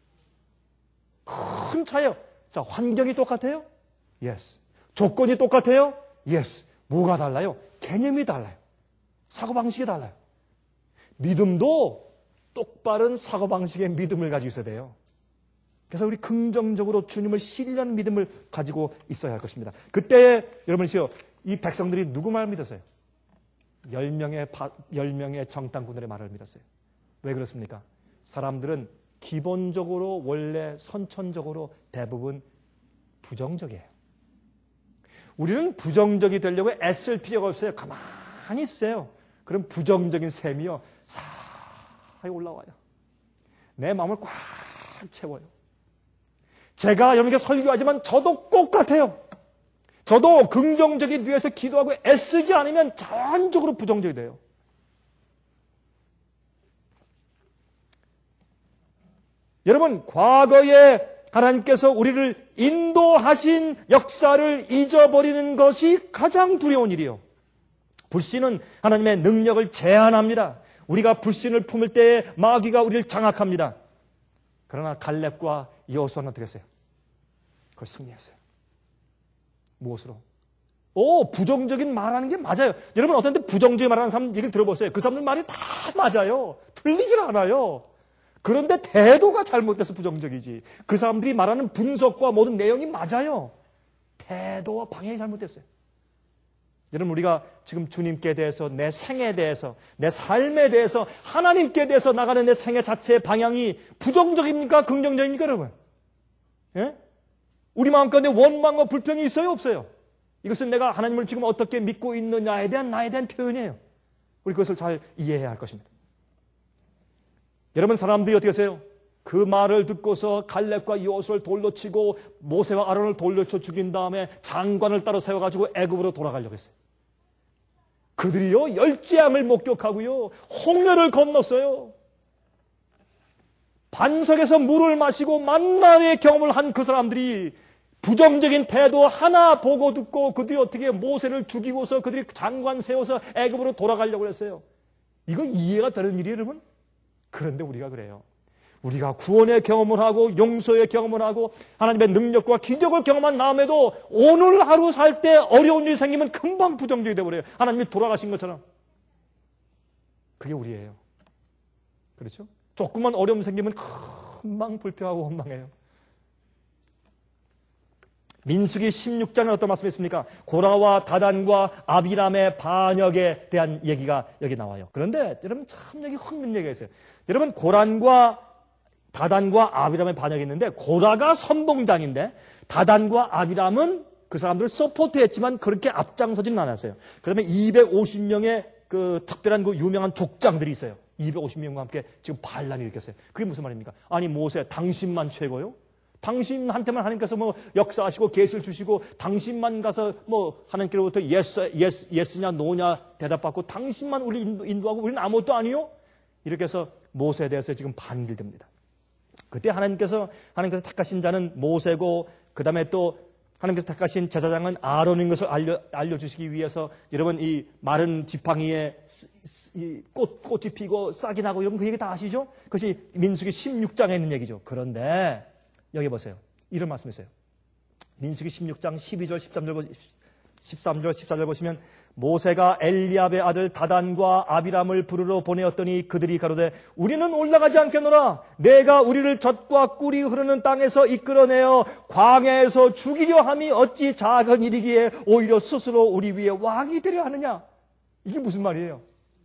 큰 차이요. 자, 환경이 똑같아요? Yes. 조건이 똑같아요? Yes. 뭐가 달라요? 개념이 달라요. 사고방식이 달라요. 믿음도 똑바른 사고방식의 믿음을 가지고 있어야 돼요. 그래서 우리 긍정적으로 주님을 신뢰하는 믿음을 가지고 있어야 할 것입니다. 그때 여러분이요, 이 백성들이 누구 말을 믿었어요? 열 명의, 열 명의 정탐꾼들의 말을 믿었어요. 왜 그렇습니까? 사람들은 기본적으로 원래 선천적으로 대부분 부정적이에요. 우리는 부정적이 되려고 애쓸 필요가 없어요. 가만히 있어요. 그럼 부정적인 셈이요, 사이 올라와요. 내 마음을 꽉 채워요. 제가 여러분께 설교하지만 저도 똑같아요. 저도 긍정적인 위해서 기도하고 애쓰지 않으면 전적으로 부정적이 돼요. 여러분, 과거에 하나님께서 우리를 인도하신 역사를 잊어버리는 것이 가장 두려운 일이에요. 불신은 하나님의 능력을 제한합니다. 우리가 불신을 품을 때에 마귀가 우리를 장악합니다. 그러나 갈렙과 여호수아는 어떻게 했어요? 그걸 승리했어요. 무엇으로? 오, 부정적인 말하는 게 맞아요. 여러분, 어떤 때 부정적인 말하는 사람 얘기를 들어보세요. 그 사람들 말이 다 맞아요. 틀리질 않아요. 그런데 태도가 잘못돼서 부정적이지. 그 사람들이 말하는 분석과 모든 내용이 맞아요. 태도와 방향이 잘못됐어요. 여러분, 우리가 지금 주님께 대해서, 내 생에 대해서, 내 삶에 대해서, 하나님께 대해서 나가는 내 생애 자체의 방향이 부정적입니까? 긍정적입니까, 여러분? 예? 우리 마음 가운데 원망과 불평이 있어요, 없어요? 이것은 내가 하나님을 지금 어떻게 믿고 있느냐에 대한 나에 대한 표현이에요. 우리 그것을 잘 이해해야 할 것입니다. 여러분, 사람들이 어떻게 하세요? 그 말을 듣고서 갈렙과 여호수아를 돌로 치고 모세와 아론을 돌로 쳐 죽인 다음에 장관을 따로 세워가지고 애굽으로 돌아가려고 했어요. 그들이요, 열재앙을 목격하고요, 홍해를 건넜어요. 반석에서 물을 마시고 만나의 경험을 한 그 사람들이 부정적인 태도 하나 보고 듣고 그들이 어떻게 모세를 죽이고서 그들이 장관 세워서 애굽으로 돌아가려고 했어요. 이거 이해가 되는 일이에요, 여러분? 그런데 우리가 그래요. 우리가 구원의 경험을 하고 용서의 경험을 하고 하나님의 능력과 기적을 경험한 다음에도 오늘 하루 살 때 어려운 일이 생기면 금방 부정적이 되어버려요. 하나님이 돌아가신 것처럼. 그게 우리예요. 그렇죠? 조금만 어려움 생기면 금방 불평하고 원망해요. 민수기 십육 장에 어떤 말씀이 있습니까? 고라와 다단과 아비람의 반역에 대한 얘기가 여기 나와요. 그런데 여러분, 참 여기 흥미있는 얘기가 있어요. 여러분, 고란과 다단과 아비람의 반역이 있는데, 고라가 선봉장인데 다단과 아비람은 그 사람들을 서포트했지만 그렇게 앞장서지는 않았어요. 그다음에 이백오십 명의 그 특별한 그 유명한 족장들이 있어요. 이백오십 명과 함께 지금 반란을 일으켰어요. 그게 무슨 말입니까? 아니, 모세, 당신만 최고요? 당신한테만 하나님께서 뭐 역사하시고 계시를 주시고 당신만 가서 뭐 하나님께로부터 예스, 예스, 예스냐 노냐 대답받고 당신만 우리 인도, 인도하고 우리는 아무것도 아니요? 이렇게 해서 모세에 대해서 지금 반길됩니다. 그때 하나님께서 하나님께서 택하신 자는 모세고, 그 다음에 또 하나님께서 택하신 제사장은 아론인 것을 알려, 알려주시기 위해서, 여러분, 이 마른 지팡이에 이 꽃, 꽃이 피고 싹이 나고, 여러분 그 얘기 다 아시죠? 그것이 민수기 십육 장에 있는 얘기죠. 그런데 여기 보세요. 이런 말씀이 있어요. 민수기 십육 장 십이 절, 십삼 절, 십삼 절, 십사 절 보시면, 모세가 엘리압의 아들 다단과 아비람을 부르러 보내었더니 그들이 가로되 우리는 올라가지 않겠노라. 내가 우리를 젖과 꿀이 흐르는 땅에서 이끌어내어 광야에서 죽이려 함이 어찌 작은 일이기에 오히려 스스로 우리 위에 왕이 되려 하느냐. 이게 무슨 말이에요?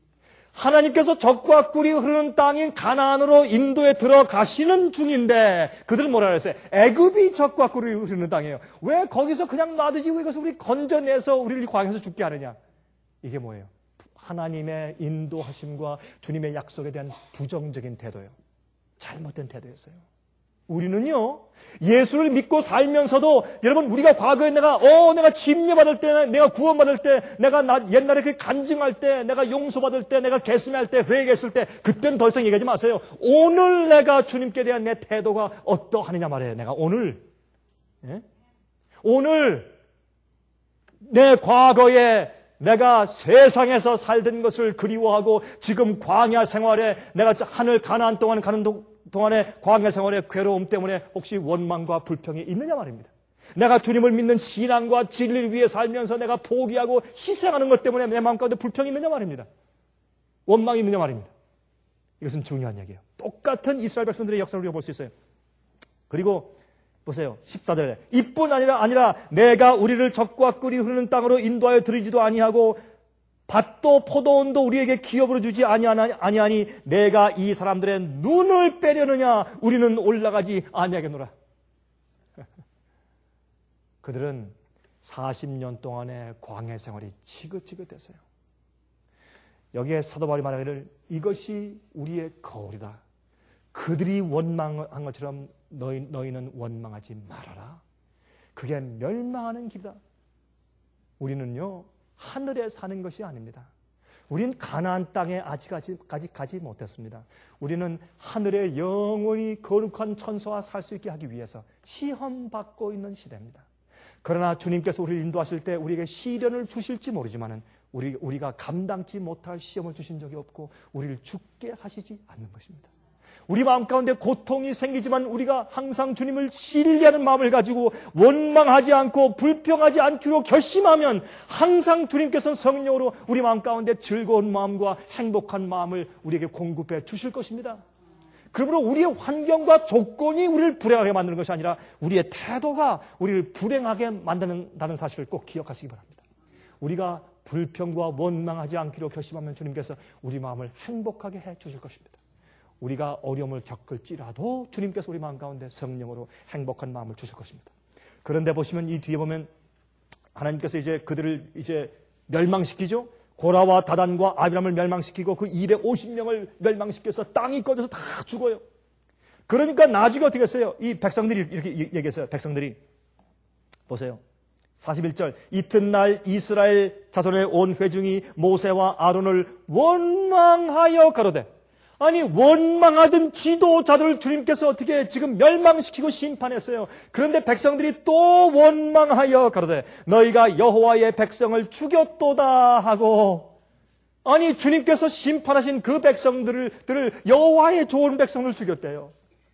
하나님께서 젖과 꿀이 흐르는 땅인 가나안으로 인도에 들어가시는 중인데 그들은 뭐라 그랬어요? 애굽이 젖과 꿀이 흐르는 땅이에요. 왜 거기서 그냥 놔두지 왜 이것을 우리 건져내서 우리를 광야에서 죽게 하느냐? 이게 뭐예요? 하나님의 인도하심과 주님의 약속에 대한 부정적인 태도예요. 잘못된 태도였어요. 우리는요, 예수를 믿고 살면서도, 여러분, 우리가 과거에 내가, 어, 내가 침례받을 때, 내가 구원받을 때, 내가 나, 옛날에 그 간증할 때, 내가 용서받을 때, 내가 개슴할 때, 회개했을 때, 그땐 더 이상 얘기하지 마세요. 오늘 내가 주님께 대한 내 태도가 어떠하느냐 말이에요. 내가 오늘, 예? 오늘, 내 과거에 내가 세상에서 살던 것을 그리워하고, 지금 광야 생활에 내가 하늘 가나안 동안 가는 동, 동안에 광야 생활의 괴로움 때문에 혹시 원망과 불평이 있느냐 말입니다. 내가 주님을 믿는 신앙과 진리를 위해 살면서 내가 포기하고 희생하는 것 때문에 내 마음 가운데 불평이 있느냐 말입니다. 원망이 있느냐 말입니다. 이것은 중요한 얘기예요. 똑같은 이스라엘 백성들의 역사를 우리가 볼 수 있어요. 그리고 보세요. 십사 절에 이뿐 아니라 아니라 내가 우리를 적과 꿀이 흐르는 땅으로 인도하여 들이지도 아니하고 밭도 포도원도 우리에게 기업으로 주지 아니하니, 아니하니 내가 이 사람들의 눈을 빼려느냐 우리는 올라가지 아니하겠노라. 그들은 사십 년 동안의 광야 생활이 지긋지긋했어요. 여기에 사도 바울이 말하기를 이것이 우리의 거울이다. 그들이 원망한 것처럼 너희, 너희는 원망하지 말아라. 그게 멸망하는 길이다. 우리는요 하늘에 사는 것이 아닙니다. 우린 가나안 땅에 아직까지 가지 못했습니다. 우리는 하늘에 영원히 거룩한 천사와 살 수 있게 하기 위해서 시험받고 있는 시대입니다. 그러나 주님께서 우리를 인도하실 때 우리에게 시련을 주실지 모르지만 우리, 우리가 감당치 못할 시험을 주신 적이 없고 우리를 죽게 하시지 않는 것입니다. 우리 마음 가운데 고통이 생기지만 우리가 항상 주님을 신뢰하는 마음을 가지고 원망하지 않고 불평하지 않기로 결심하면 항상 주님께서는 성령으로 우리 마음 가운데 즐거운 마음과 행복한 마음을 우리에게 공급해 주실 것입니다. 그러므로 우리의 환경과 조건이 우리를 불행하게 만드는 것이 아니라 우리의 태도가 우리를 불행하게 만든다는 사실을 꼭 기억하시기 바랍니다. 우리가 불평과 원망하지 않기로 결심하면 주님께서 우리 마음을 행복하게 해 주실 것입니다. 우리가 어려움을 겪을지라도 주님께서 우리 마음 가운데 성령으로 행복한 마음을 주실 것입니다. 그런데 보시면 이 뒤에 보면 하나님께서 이제 그들을 이제 멸망시키죠. 고라와 다단과 아비람을 멸망시키고 그 이백오십 명을 멸망시켜서 땅이 꺼져서 다 죽어요. 그러니까 나중에 어떻게 했어요? 이 백성들이 이렇게 얘기했어요. 백성들이 보세요. 사십일 절 이튿날 이스라엘 자손의 온 회중이 모세와 아론을 원망하여 가로되 아니 원망하던 지도자들을 주님께서 어떻게 지금 멸망시키고 심판했어요. 그런데 백성들이 또 원망하여 가로되 너희가 여호와의 백성을 죽였도다 하고 아니 주님께서 심판하신 그 백성들을 들을 여호와의 좋은 백성을 죽였대요.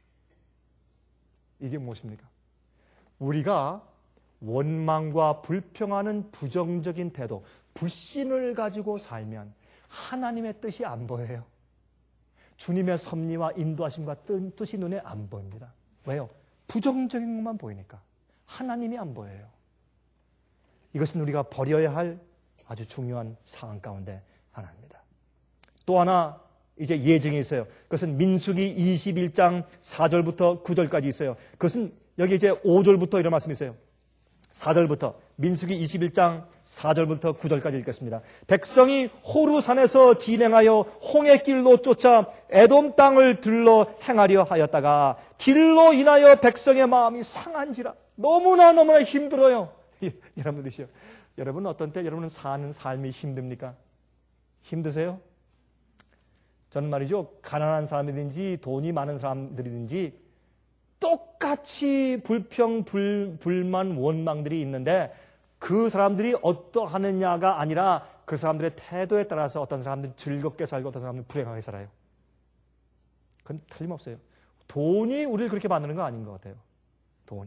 이게 무엇입니까? 우리가 원망과 불평하는 부정적인 태도, 불신을 가지고 살면 하나님의 뜻이 안 보여요. 주님의 섭리와 인도하심과 뜻이 눈에 안 보입니다. 왜요? 부정적인 것만 보이니까. 하나님이 안 보여요. 이것은 우리가 버려야 할 아주 중요한 상황 가운데 하나입니다. 또 하나 이제 예증이 있어요. 그것은 민수기 이십일 장 사 절부터 구 절까지 있어요. 그것은 여기 이제 오 절부터 이런 말씀이 있어요. 사 절부터 민수기 이십일 장 사 절부터 구 절까지 읽겠습니다. 백성이 호루산에서 진행하여 홍해길로 쫓아 에돔 땅을 들러 행하려 하였다가 길로 인하여 백성의 마음이 상한지라. 너무나 너무나 힘들어요. 여러분들이시요. 여러분 어떤 때 여러분은 사는 삶이 힘듭니까? 힘드세요? 저는 말이죠. 가난한 사람이든지 돈이 많은 사람들이든지 똑같이 불평, 불, 불만, 원망들이 있는데 그 사람들이 어떠하느냐가 아니라 그 사람들의 태도에 따라서 어떤 사람들은 즐겁게 살고 어떤 사람들은 불행하게 살아요. 그건 틀림없어요. 돈이 우리를 그렇게 만드는 거 아닌 것 같아요. 돈이.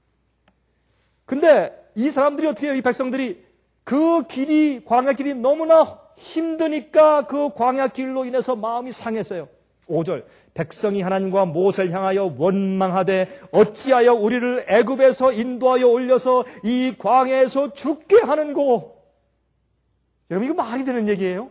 근데 이 사람들이 어떻게 해요? 이 백성들이 그 길이, 광야 길이 너무나 힘드니까 그 광야 길로 인해서 마음이 상했어요. 오 절 백성이 하나님과 모세를 향하여 원망하되 어찌하여 우리를 애굽에서 인도하여 올려서 이 광야에서 죽게 하는고. 여러분 이거 말이 되는 얘기예요?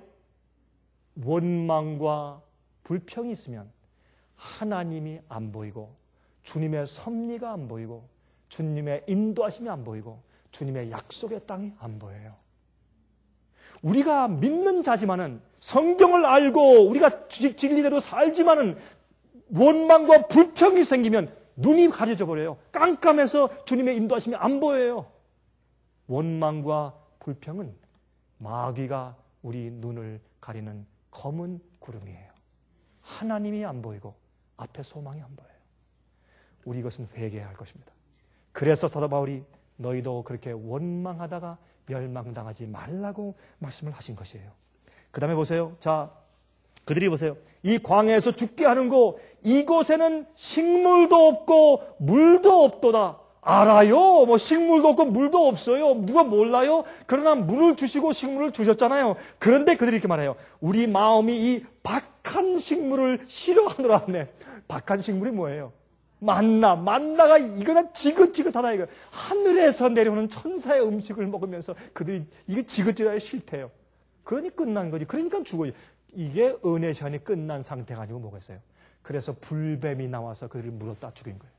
원망과 불평이 있으면 하나님이 안 보이고 주님의 섭리가 안 보이고 주님의 인도하심이 안 보이고 주님의 약속의 땅이 안 보여요. 우리가 믿는 자지만은 성경을 알고 우리가 진리대로 살지만은 원망과 불평이 생기면 눈이 가려져 버려요. 깜깜해서 주님의 인도하심이 안 보여요. 원망과 불평은 마귀가 우리 눈을 가리는 검은 구름이에요. 하나님이 안 보이고 앞에 소망이 안 보여요. 우리 이것은 회개해야 할 것입니다. 그래서 사도 바울이 너희도 그렇게 원망하다가 멸망당하지 말라고 말씀을 하신 것이에요. 그 다음에 보세요. 자, 그들이 보세요. 이 광야에서 죽게 하는 곳, 이곳에는 식물도 없고 물도 없도다. 알아요. 뭐 식물도 없고 물도 없어요. 누가 몰라요? 그러나 물을 주시고 식물을 주셨잖아요. 그런데 그들이 이렇게 말해요. 우리 마음이 이 박한 식물을 싫어하노라 하네. 박한 식물이 뭐예요? 만나, 만나가 이거는 지긋지긋하다 이거. 하늘에서 내려오는 천사의 음식을 먹으면서 그들이 이게 지긋지긋하게 싫대요. 그러니 끝난 거지. 그러니까 죽어요. 이게 은혜 시간이 끝난 상태가 아니고 뭐겠어요. 그래서 불뱀이 나와서 그들을 물었다 죽인 거예요.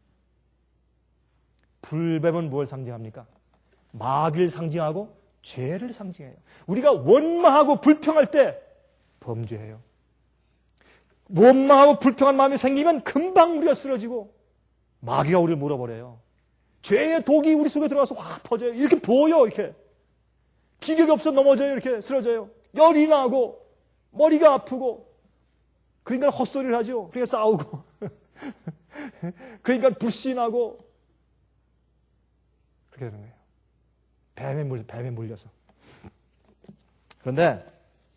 불뱀은 뭘 상징합니까? 마귀를 상징하고 죄를 상징해요. 우리가 원망하고 불평할 때 범죄해요. 원망하고 불평한 마음이 생기면 금방 우리가 쓰러지고 마귀가 우리를 물어버려요. 죄의 독이 우리 속에 들어가서 확 퍼져요. 이렇게 보여 이렇게. 기력이 없어 넘어져요. 이렇게 쓰러져요. 열이 나고 머리가 아프고 그러니까 헛소리를 하죠. 그러니까 싸우고 그러니까 불신하고 그렇게 되는 거예요. 뱀에, 물, 뱀에 물려서. 그런데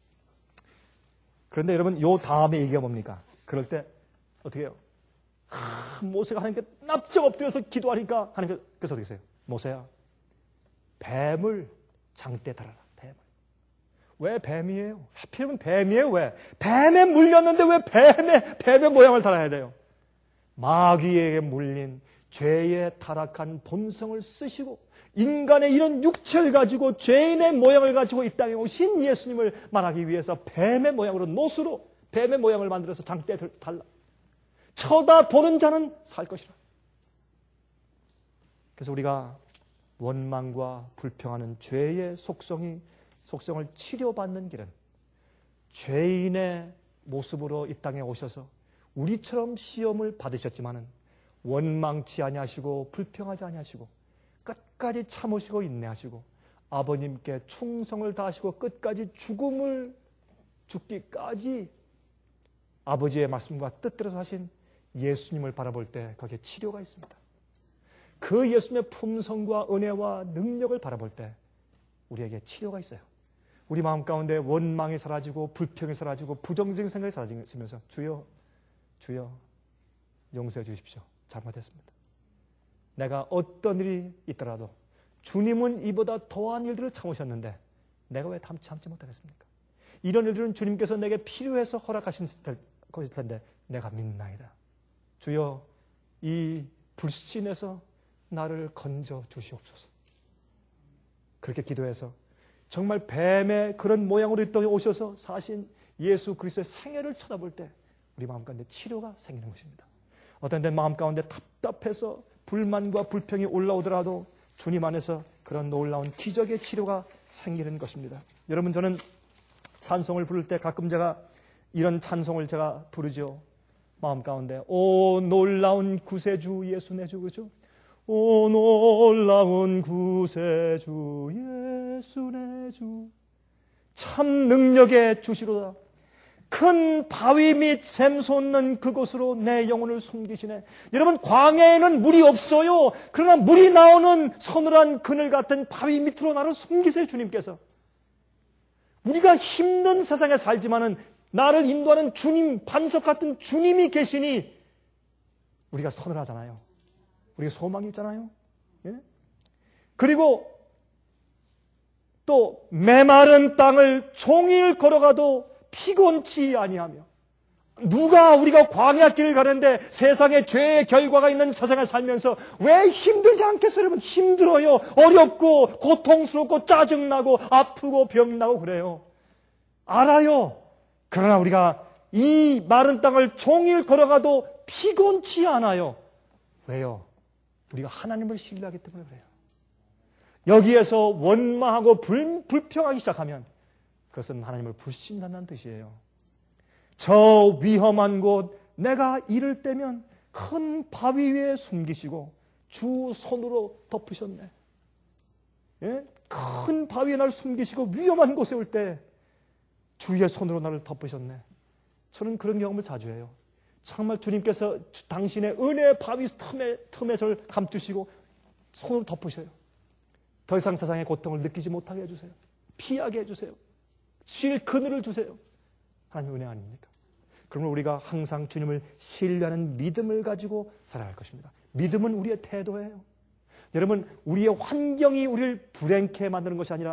그런데 여러분 요 다음에 얘기가 뭡니까? 그럴 때 어떻게 해요? 아, 모세가 하나님께 납작 엎드려서 기도하니까 하나님께서 어떻게 했어요? 모세야 뱀을 장대에 달아라. 뱀을. 왜 뱀이에요? 하필이면 뱀이에요. 왜? 뱀에 물렸는데 왜 뱀의 뱀의 모양을 달아야 돼요? 마귀에게 물린 죄의 타락한 본성을 쓰시고 인간의 이런 육체를 가지고 죄인의 모양을 가지고 이 땅에 오신 예수님을 말하기 위해서 뱀의 모양으로 노수로 뱀의 모양을 만들어서 장대에 달라. 쳐다보는 자는 살 것이라. 그래서 우리가 원망과 불평하는 죄의 속성이 속성을 치료받는 길은 죄인의 모습으로 이 땅에 오셔서 우리처럼 시험을 받으셨지만은 원망치 아니하시고 불평하지 아니하시고 끝까지 참으시고 인내하시고 아버님께 충성을 다하시고 끝까지 죽음을 죽기까지 아버지의 말씀과 뜻대로 하신 예수님을 바라볼 때 거기에 치료가 있습니다. 그 예수님의 품성과 은혜와 능력을 바라볼 때 우리에게 치료가 있어요. 우리 마음 가운데 원망이 사라지고 불평이 사라지고 부정적인 생각이 사라지면서 주여 주여 용서해 주십시오. 잘못했습니다. 내가 어떤 일이 있더라도 주님은 이보다 더한 일들을 참으셨는데 내가 왜 참지 못하겠습니까? 이런 일들은 주님께서 내게 필요해서 허락하신 것일 텐데 내가 믿나이다. 주여 이 불신에서 나를 건져 주시옵소서. 그렇게 기도해서 정말 뱀의 그런 모양으로 이 땅에 오셔서 사신 예수 그리스도의 생애를 쳐다볼 때 우리 마음 가운데 치료가 생기는 것입니다. 어떤 때 마음 가운데 답답해서 불만과 불평이 올라오더라도 주님 안에서 그런 놀라운 기적의 치료가 생기는 것입니다. 여러분 저는 찬송을 부를 때 가끔 제가 이런 찬송을 제가 부르죠. 마음 가운데 오 놀라운 구세주 예수 내 주 그죠? 오 놀라운 구세주 예수 내 주 참 능력의 주시로다. 큰 바위 및 샘솟는 그곳으로 내 영혼을 숨기시네. 여러분 광야에는 물이 없어요. 그러나 물이 나오는 서늘한 그늘 같은 바위 밑으로 나를 숨기세요. 주님께서. 우리가 힘든 세상에 살지만은 나를 인도하는 주님, 반석 같은 주님이 계시니 우리가 서늘하잖아요. 우리가 소망이 있잖아요. 예? 그리고 또 메마른 땅을 종일 걸어가도 피곤치 아니하며 누가 우리가 광야길을 가는데 세상에 죄의 결과가 있는 세상에 살면서 왜 힘들지 않겠어요? 여러분 힘들어요. 어렵고 고통스럽고 짜증나고 아프고 병나고 그래요. 알아요. 그러나 우리가 이 마른 땅을 종일 걸어가도 피곤치 않아요. 왜요? 우리가 하나님을 신뢰하기 때문에 그래요. 여기에서 원망하고 불, 불평하기 시작하면 그것은 하나님을 불신한다는 뜻이에요. 저 위험한 곳 내가 이를 때면 큰 바위 위에 숨기시고 주 손으로 덮으셨네. 예? 큰 바위에 나를 숨기시고 위험한 곳에 올 때 주의 손으로 나를 덮으셨네. 저는 그런 경험을 자주 해요. 정말 주님께서 당신의 은혜의 바위 틈에, 틈에 저를 감추시고 손으로 덮으셔요. 더 이상 세상의 고통을 느끼지 못하게 해주세요. 피하게 해주세요. 쉴 그늘을 주세요. 하나님 은혜 아닙니까? 그러면 우리가 항상 주님을 신뢰하는 믿음을 가지고 살아갈 것입니다. 믿음은 우리의 태도예요. 여러분 우리의 환경이 우리를 불행케 만드는 것이 아니라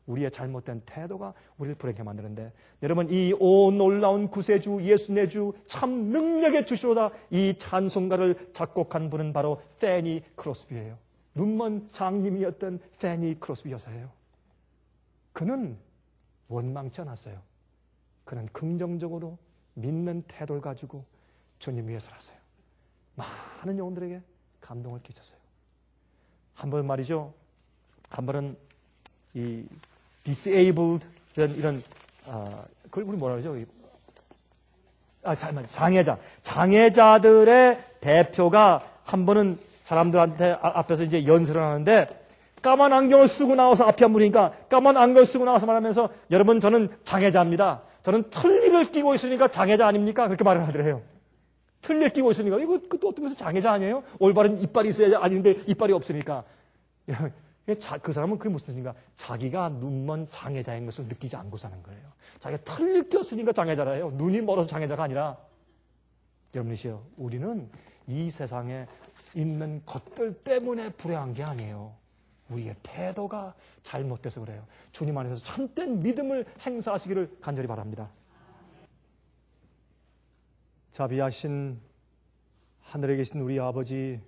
우리의 잘못된 태도가 우리를 불행하게 만드는데, 여러분, 이 오 놀라운 구세주 예수 내 주 참 능력의 주시로다 이 찬송가를 작곡한 분은 바로 패니 크로스비예요. 눈먼 장님이었던 패니 크로스비 여사예요. 그는 원망치 않았어요. 그는 긍정적으로 믿는 태도를 가지고 주님 위해 살았어요. 많은 영혼들에게 감동을 끼쳤어요. 한 번 말이죠. 한 번은 이 disabled 이런, 이런 아, 그걸 우리 뭐라 그러죠? 아, 장애자. 장애자들의 대표가 한 번은 사람들한테 앞에서 이제 연설을 하는데, 까만 안경을 쓰고 나와서 앞에 한 분이니까 까만 안경을 쓰고 나와서 말하면서, 여러분, 저는 장애자입니다. 저는 틀니를 끼고 있으니까 장애자 아닙니까? 그렇게 말을 하더래요. 틀니를 끼고 있으니까. 이거 그것도 어떻게 해서 장애자 아니에요? 올바른 이빨이 있어야 아닌데 이빨이 없으니까. 그 사람은 그게 무슨 뜻인가? 자기가 눈먼 장애자인 것을 느끼지 않고 사는 거예요. 자기가 틀을 꼈으니까 장애자라요. 눈이 멀어서 장애자가 아니라. 여러분이시여, 우리는 이 세상에 있는 것들 때문에 불행한 게 아니에요. 우리의 태도가 잘못돼서 그래요. 주님 안에서 참된 믿음을 행사하시기를 간절히 바랍니다. 자비하신 하늘에 계신 우리 아버지,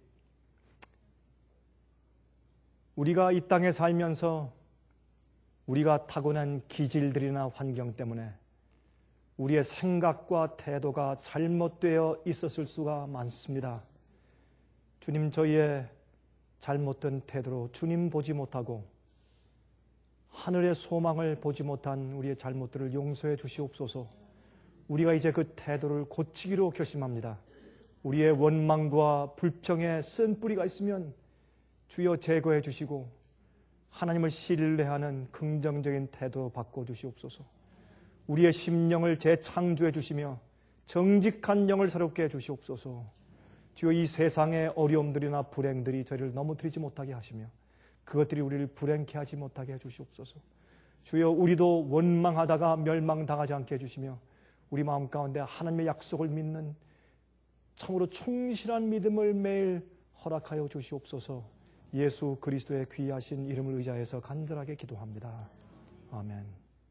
우리가 이 땅에 살면서 우리가 타고난 기질들이나 환경 때문에 우리의 생각과 태도가 잘못되어 있었을 수가 많습니다. 주님, 저희의 잘못된 태도로 주님 보지 못하고 하늘의 소망을 보지 못한 우리의 잘못들을 용서해 주시옵소서. 우리가 이제 그 태도를 고치기로 결심합니다. 우리의 원망과 불평에 쓴 뿌리가 있으면 주여 제거해 주시고 하나님을 신뢰하는 긍정적인 태도 바꿔주시옵소서. 우리의 심령을 재창조해 주시며 정직한 영을 새롭게 해 주시옵소서. 주여, 이 세상의 어려움들이나 불행들이 저희를 넘어뜨리지 못하게 하시며 그것들이 우리를 불행케 하지 못하게 해 주시옵소서. 주여, 우리도 원망하다가 멸망당하지 않게 해주시며 우리 마음 가운데 하나님의 약속을 믿는 참으로 충실한 믿음을 매일 허락하여 주시옵소서. 예수 그리스도의 귀하신 이름을 의지해서 간절하게 기도합니다. 아멘.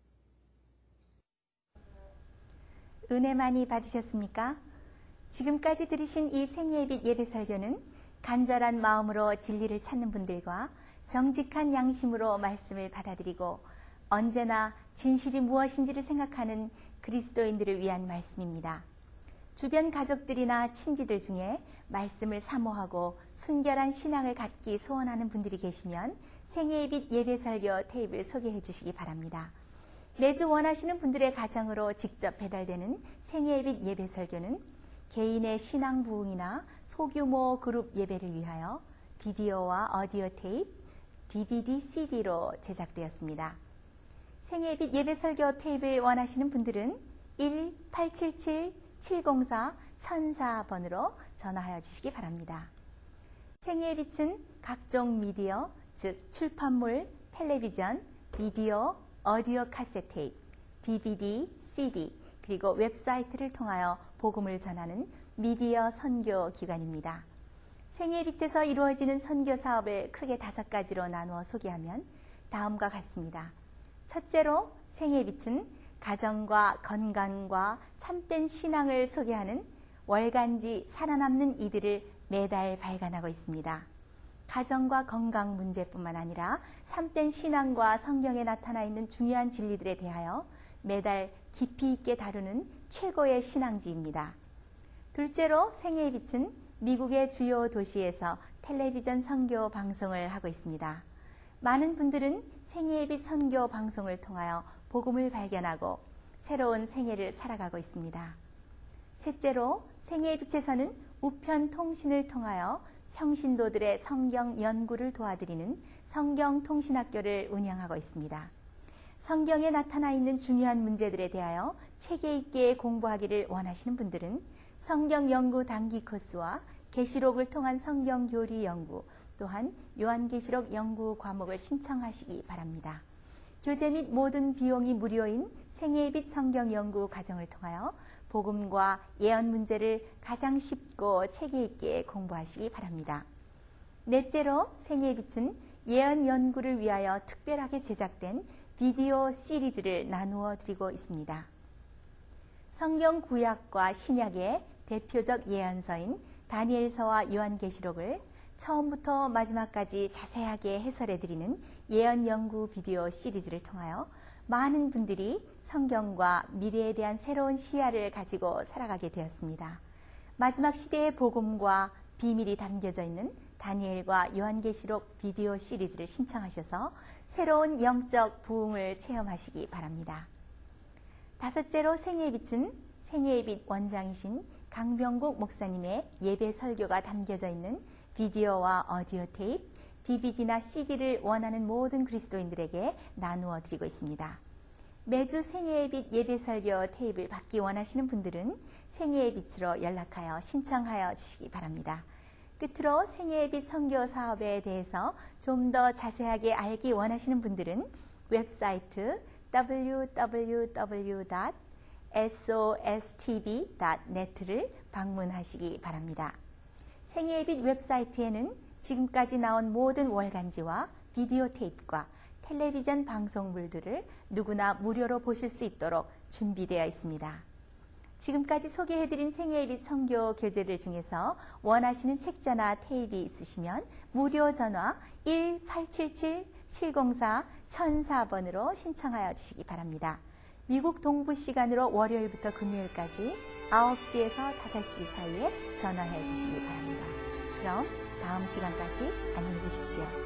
은혜 많이 받으셨습니까? 지금까지 들으신 이 생예빛 예배설교는 간절한 마음으로 진리를 찾는 분들과 정직한 양심으로 말씀을 받아들이고 언제나 진실이 무엇인지를 생각하는 그리스도인들을 위한 말씀입니다. 주변 가족들이나 친지들 중에 말씀을 사모하고 순결한 신앙을 갖기 소원하는 분들이 계시면 생예빛 예배설교 테이프를 소개해 주시기 바랍니다. 매주 원하시는 분들의 가정으로 직접 배달되는 생예빛 예배설교는 개인의 신앙 부흥이나 소규모 그룹 예배를 위하여 비디오와 오디오 테이프, 디비디, 씨디로 제작되었습니다. 생예빛 예배설교 테이프를 원하시는 분들은 일 팔칠칠 칠공사 천사 번으로 전화하여 주시기 바랍니다. 생예빛은 각종 미디어, 즉 출판물, 텔레비전, 비디오, 오디오 카세트 테이프, 디비디, 씨디, 그리고 웹사이트를 통하여 복음을 전하는 미디어 선교 기관입니다. 생예빛에서 이루어지는 선교 사업을 크게 다섯 가지로 나누어 소개하면 다음과 같습니다. 첫째로 생예빛은 가정과 건강과 참된 신앙을 소개하는 월간지 살아남는 이들을 매달 발간하고 있습니다. 가정과 건강 문제뿐만 아니라 참된 신앙과 성경에 나타나 있는 중요한 진리들에 대하여 매달 깊이 있게 다루는 최고의 신앙지입니다. 둘째로 생애의 빛은 미국의 주요 도시에서 텔레비전 선교 방송을 하고 있습니다. 많은 분들은 생애의 빛 선교 방송을 통하여 복음을 발견하고 새로운 생애를 살아가고 있습니다. 셋째로 생애의 빛에서는 우편 통신을 통하여 평신도들의 성경 연구를 도와드리는 성경통신학교를 운영하고 있습니다. 성경에 나타나 있는 중요한 문제들에 대하여 체계 있게 공부하기를 원하시는 분들은 성경 연구 단기 코스와 계시록을 통한 성경 교리 연구, 또한 요한계시록 연구 과목을 신청하시기 바랍니다. 교재 및 모든 비용이 무료인 생애의 빛 성경 연구 과정을 통하여 복음과 예언 문제를 가장 쉽고 체계 있게 공부하시기 바랍니다. 넷째로 생애의 빛은 예언 연구를 위하여 특별하게 제작된 비디오 시리즈를 나누어 드리고 있습니다. 성경 구약과 신약의 대표적 예언서인 다니엘서와 요한계시록을 처음부터 마지막까지 자세하게 해설해 드리는 예언 연구 비디오 시리즈를 통하여 많은 분들이 성경과 미래에 대한 새로운 시야를 가지고 살아가게 되었습니다. 마지막 시대의 복음과 비밀이 담겨져 있는 다니엘과 요한계시록 비디오 시리즈를 신청하셔서 새로운 영적 부흥을 체험하시기 바랍니다. 다섯째로 생애의 빛은 생애의 빛 원장이신 강병국 목사님의 예배 설교가 담겨져 있는 비디오와 오디오 테이프, 디비디나 씨디를 원하는 모든 그리스도인들에게 나누어 드리고 있습니다. 매주 생애의 빛 예배 설교 테이프를 받기 원하시는 분들은 생애의 빛으로 연락하여 신청하여 주시기 바랍니다. 끝으로 생애의 빛 선교 사업에 대해서 좀 더 자세하게 알기 원하시는 분들은 웹사이트 더블유 더블유 더블유 닷 에스오에스티비 닷 넷을 방문하시기 바랍니다. 생애의 빛 웹사이트에는 지금까지 나온 모든 월간지와 비디오 테이프과 텔레비전 방송물들을 누구나 무료로 보실 수 있도록 준비되어 있습니다. 지금까지 소개해드린 생애의 빛 선교 교재들 중에서 원하시는 책자나 테이프가 있으시면 무료 전화 일 팔칠칠 칠공사 천사 번으로 신청하여 주시기 바랍니다. 미국 동부 시간으로 월요일부터 금요일까지 아홉 시에서 다섯 시 사이에 전화해 주시기 바랍니다. 그럼 다음 시간까지 안녕히 계십시오.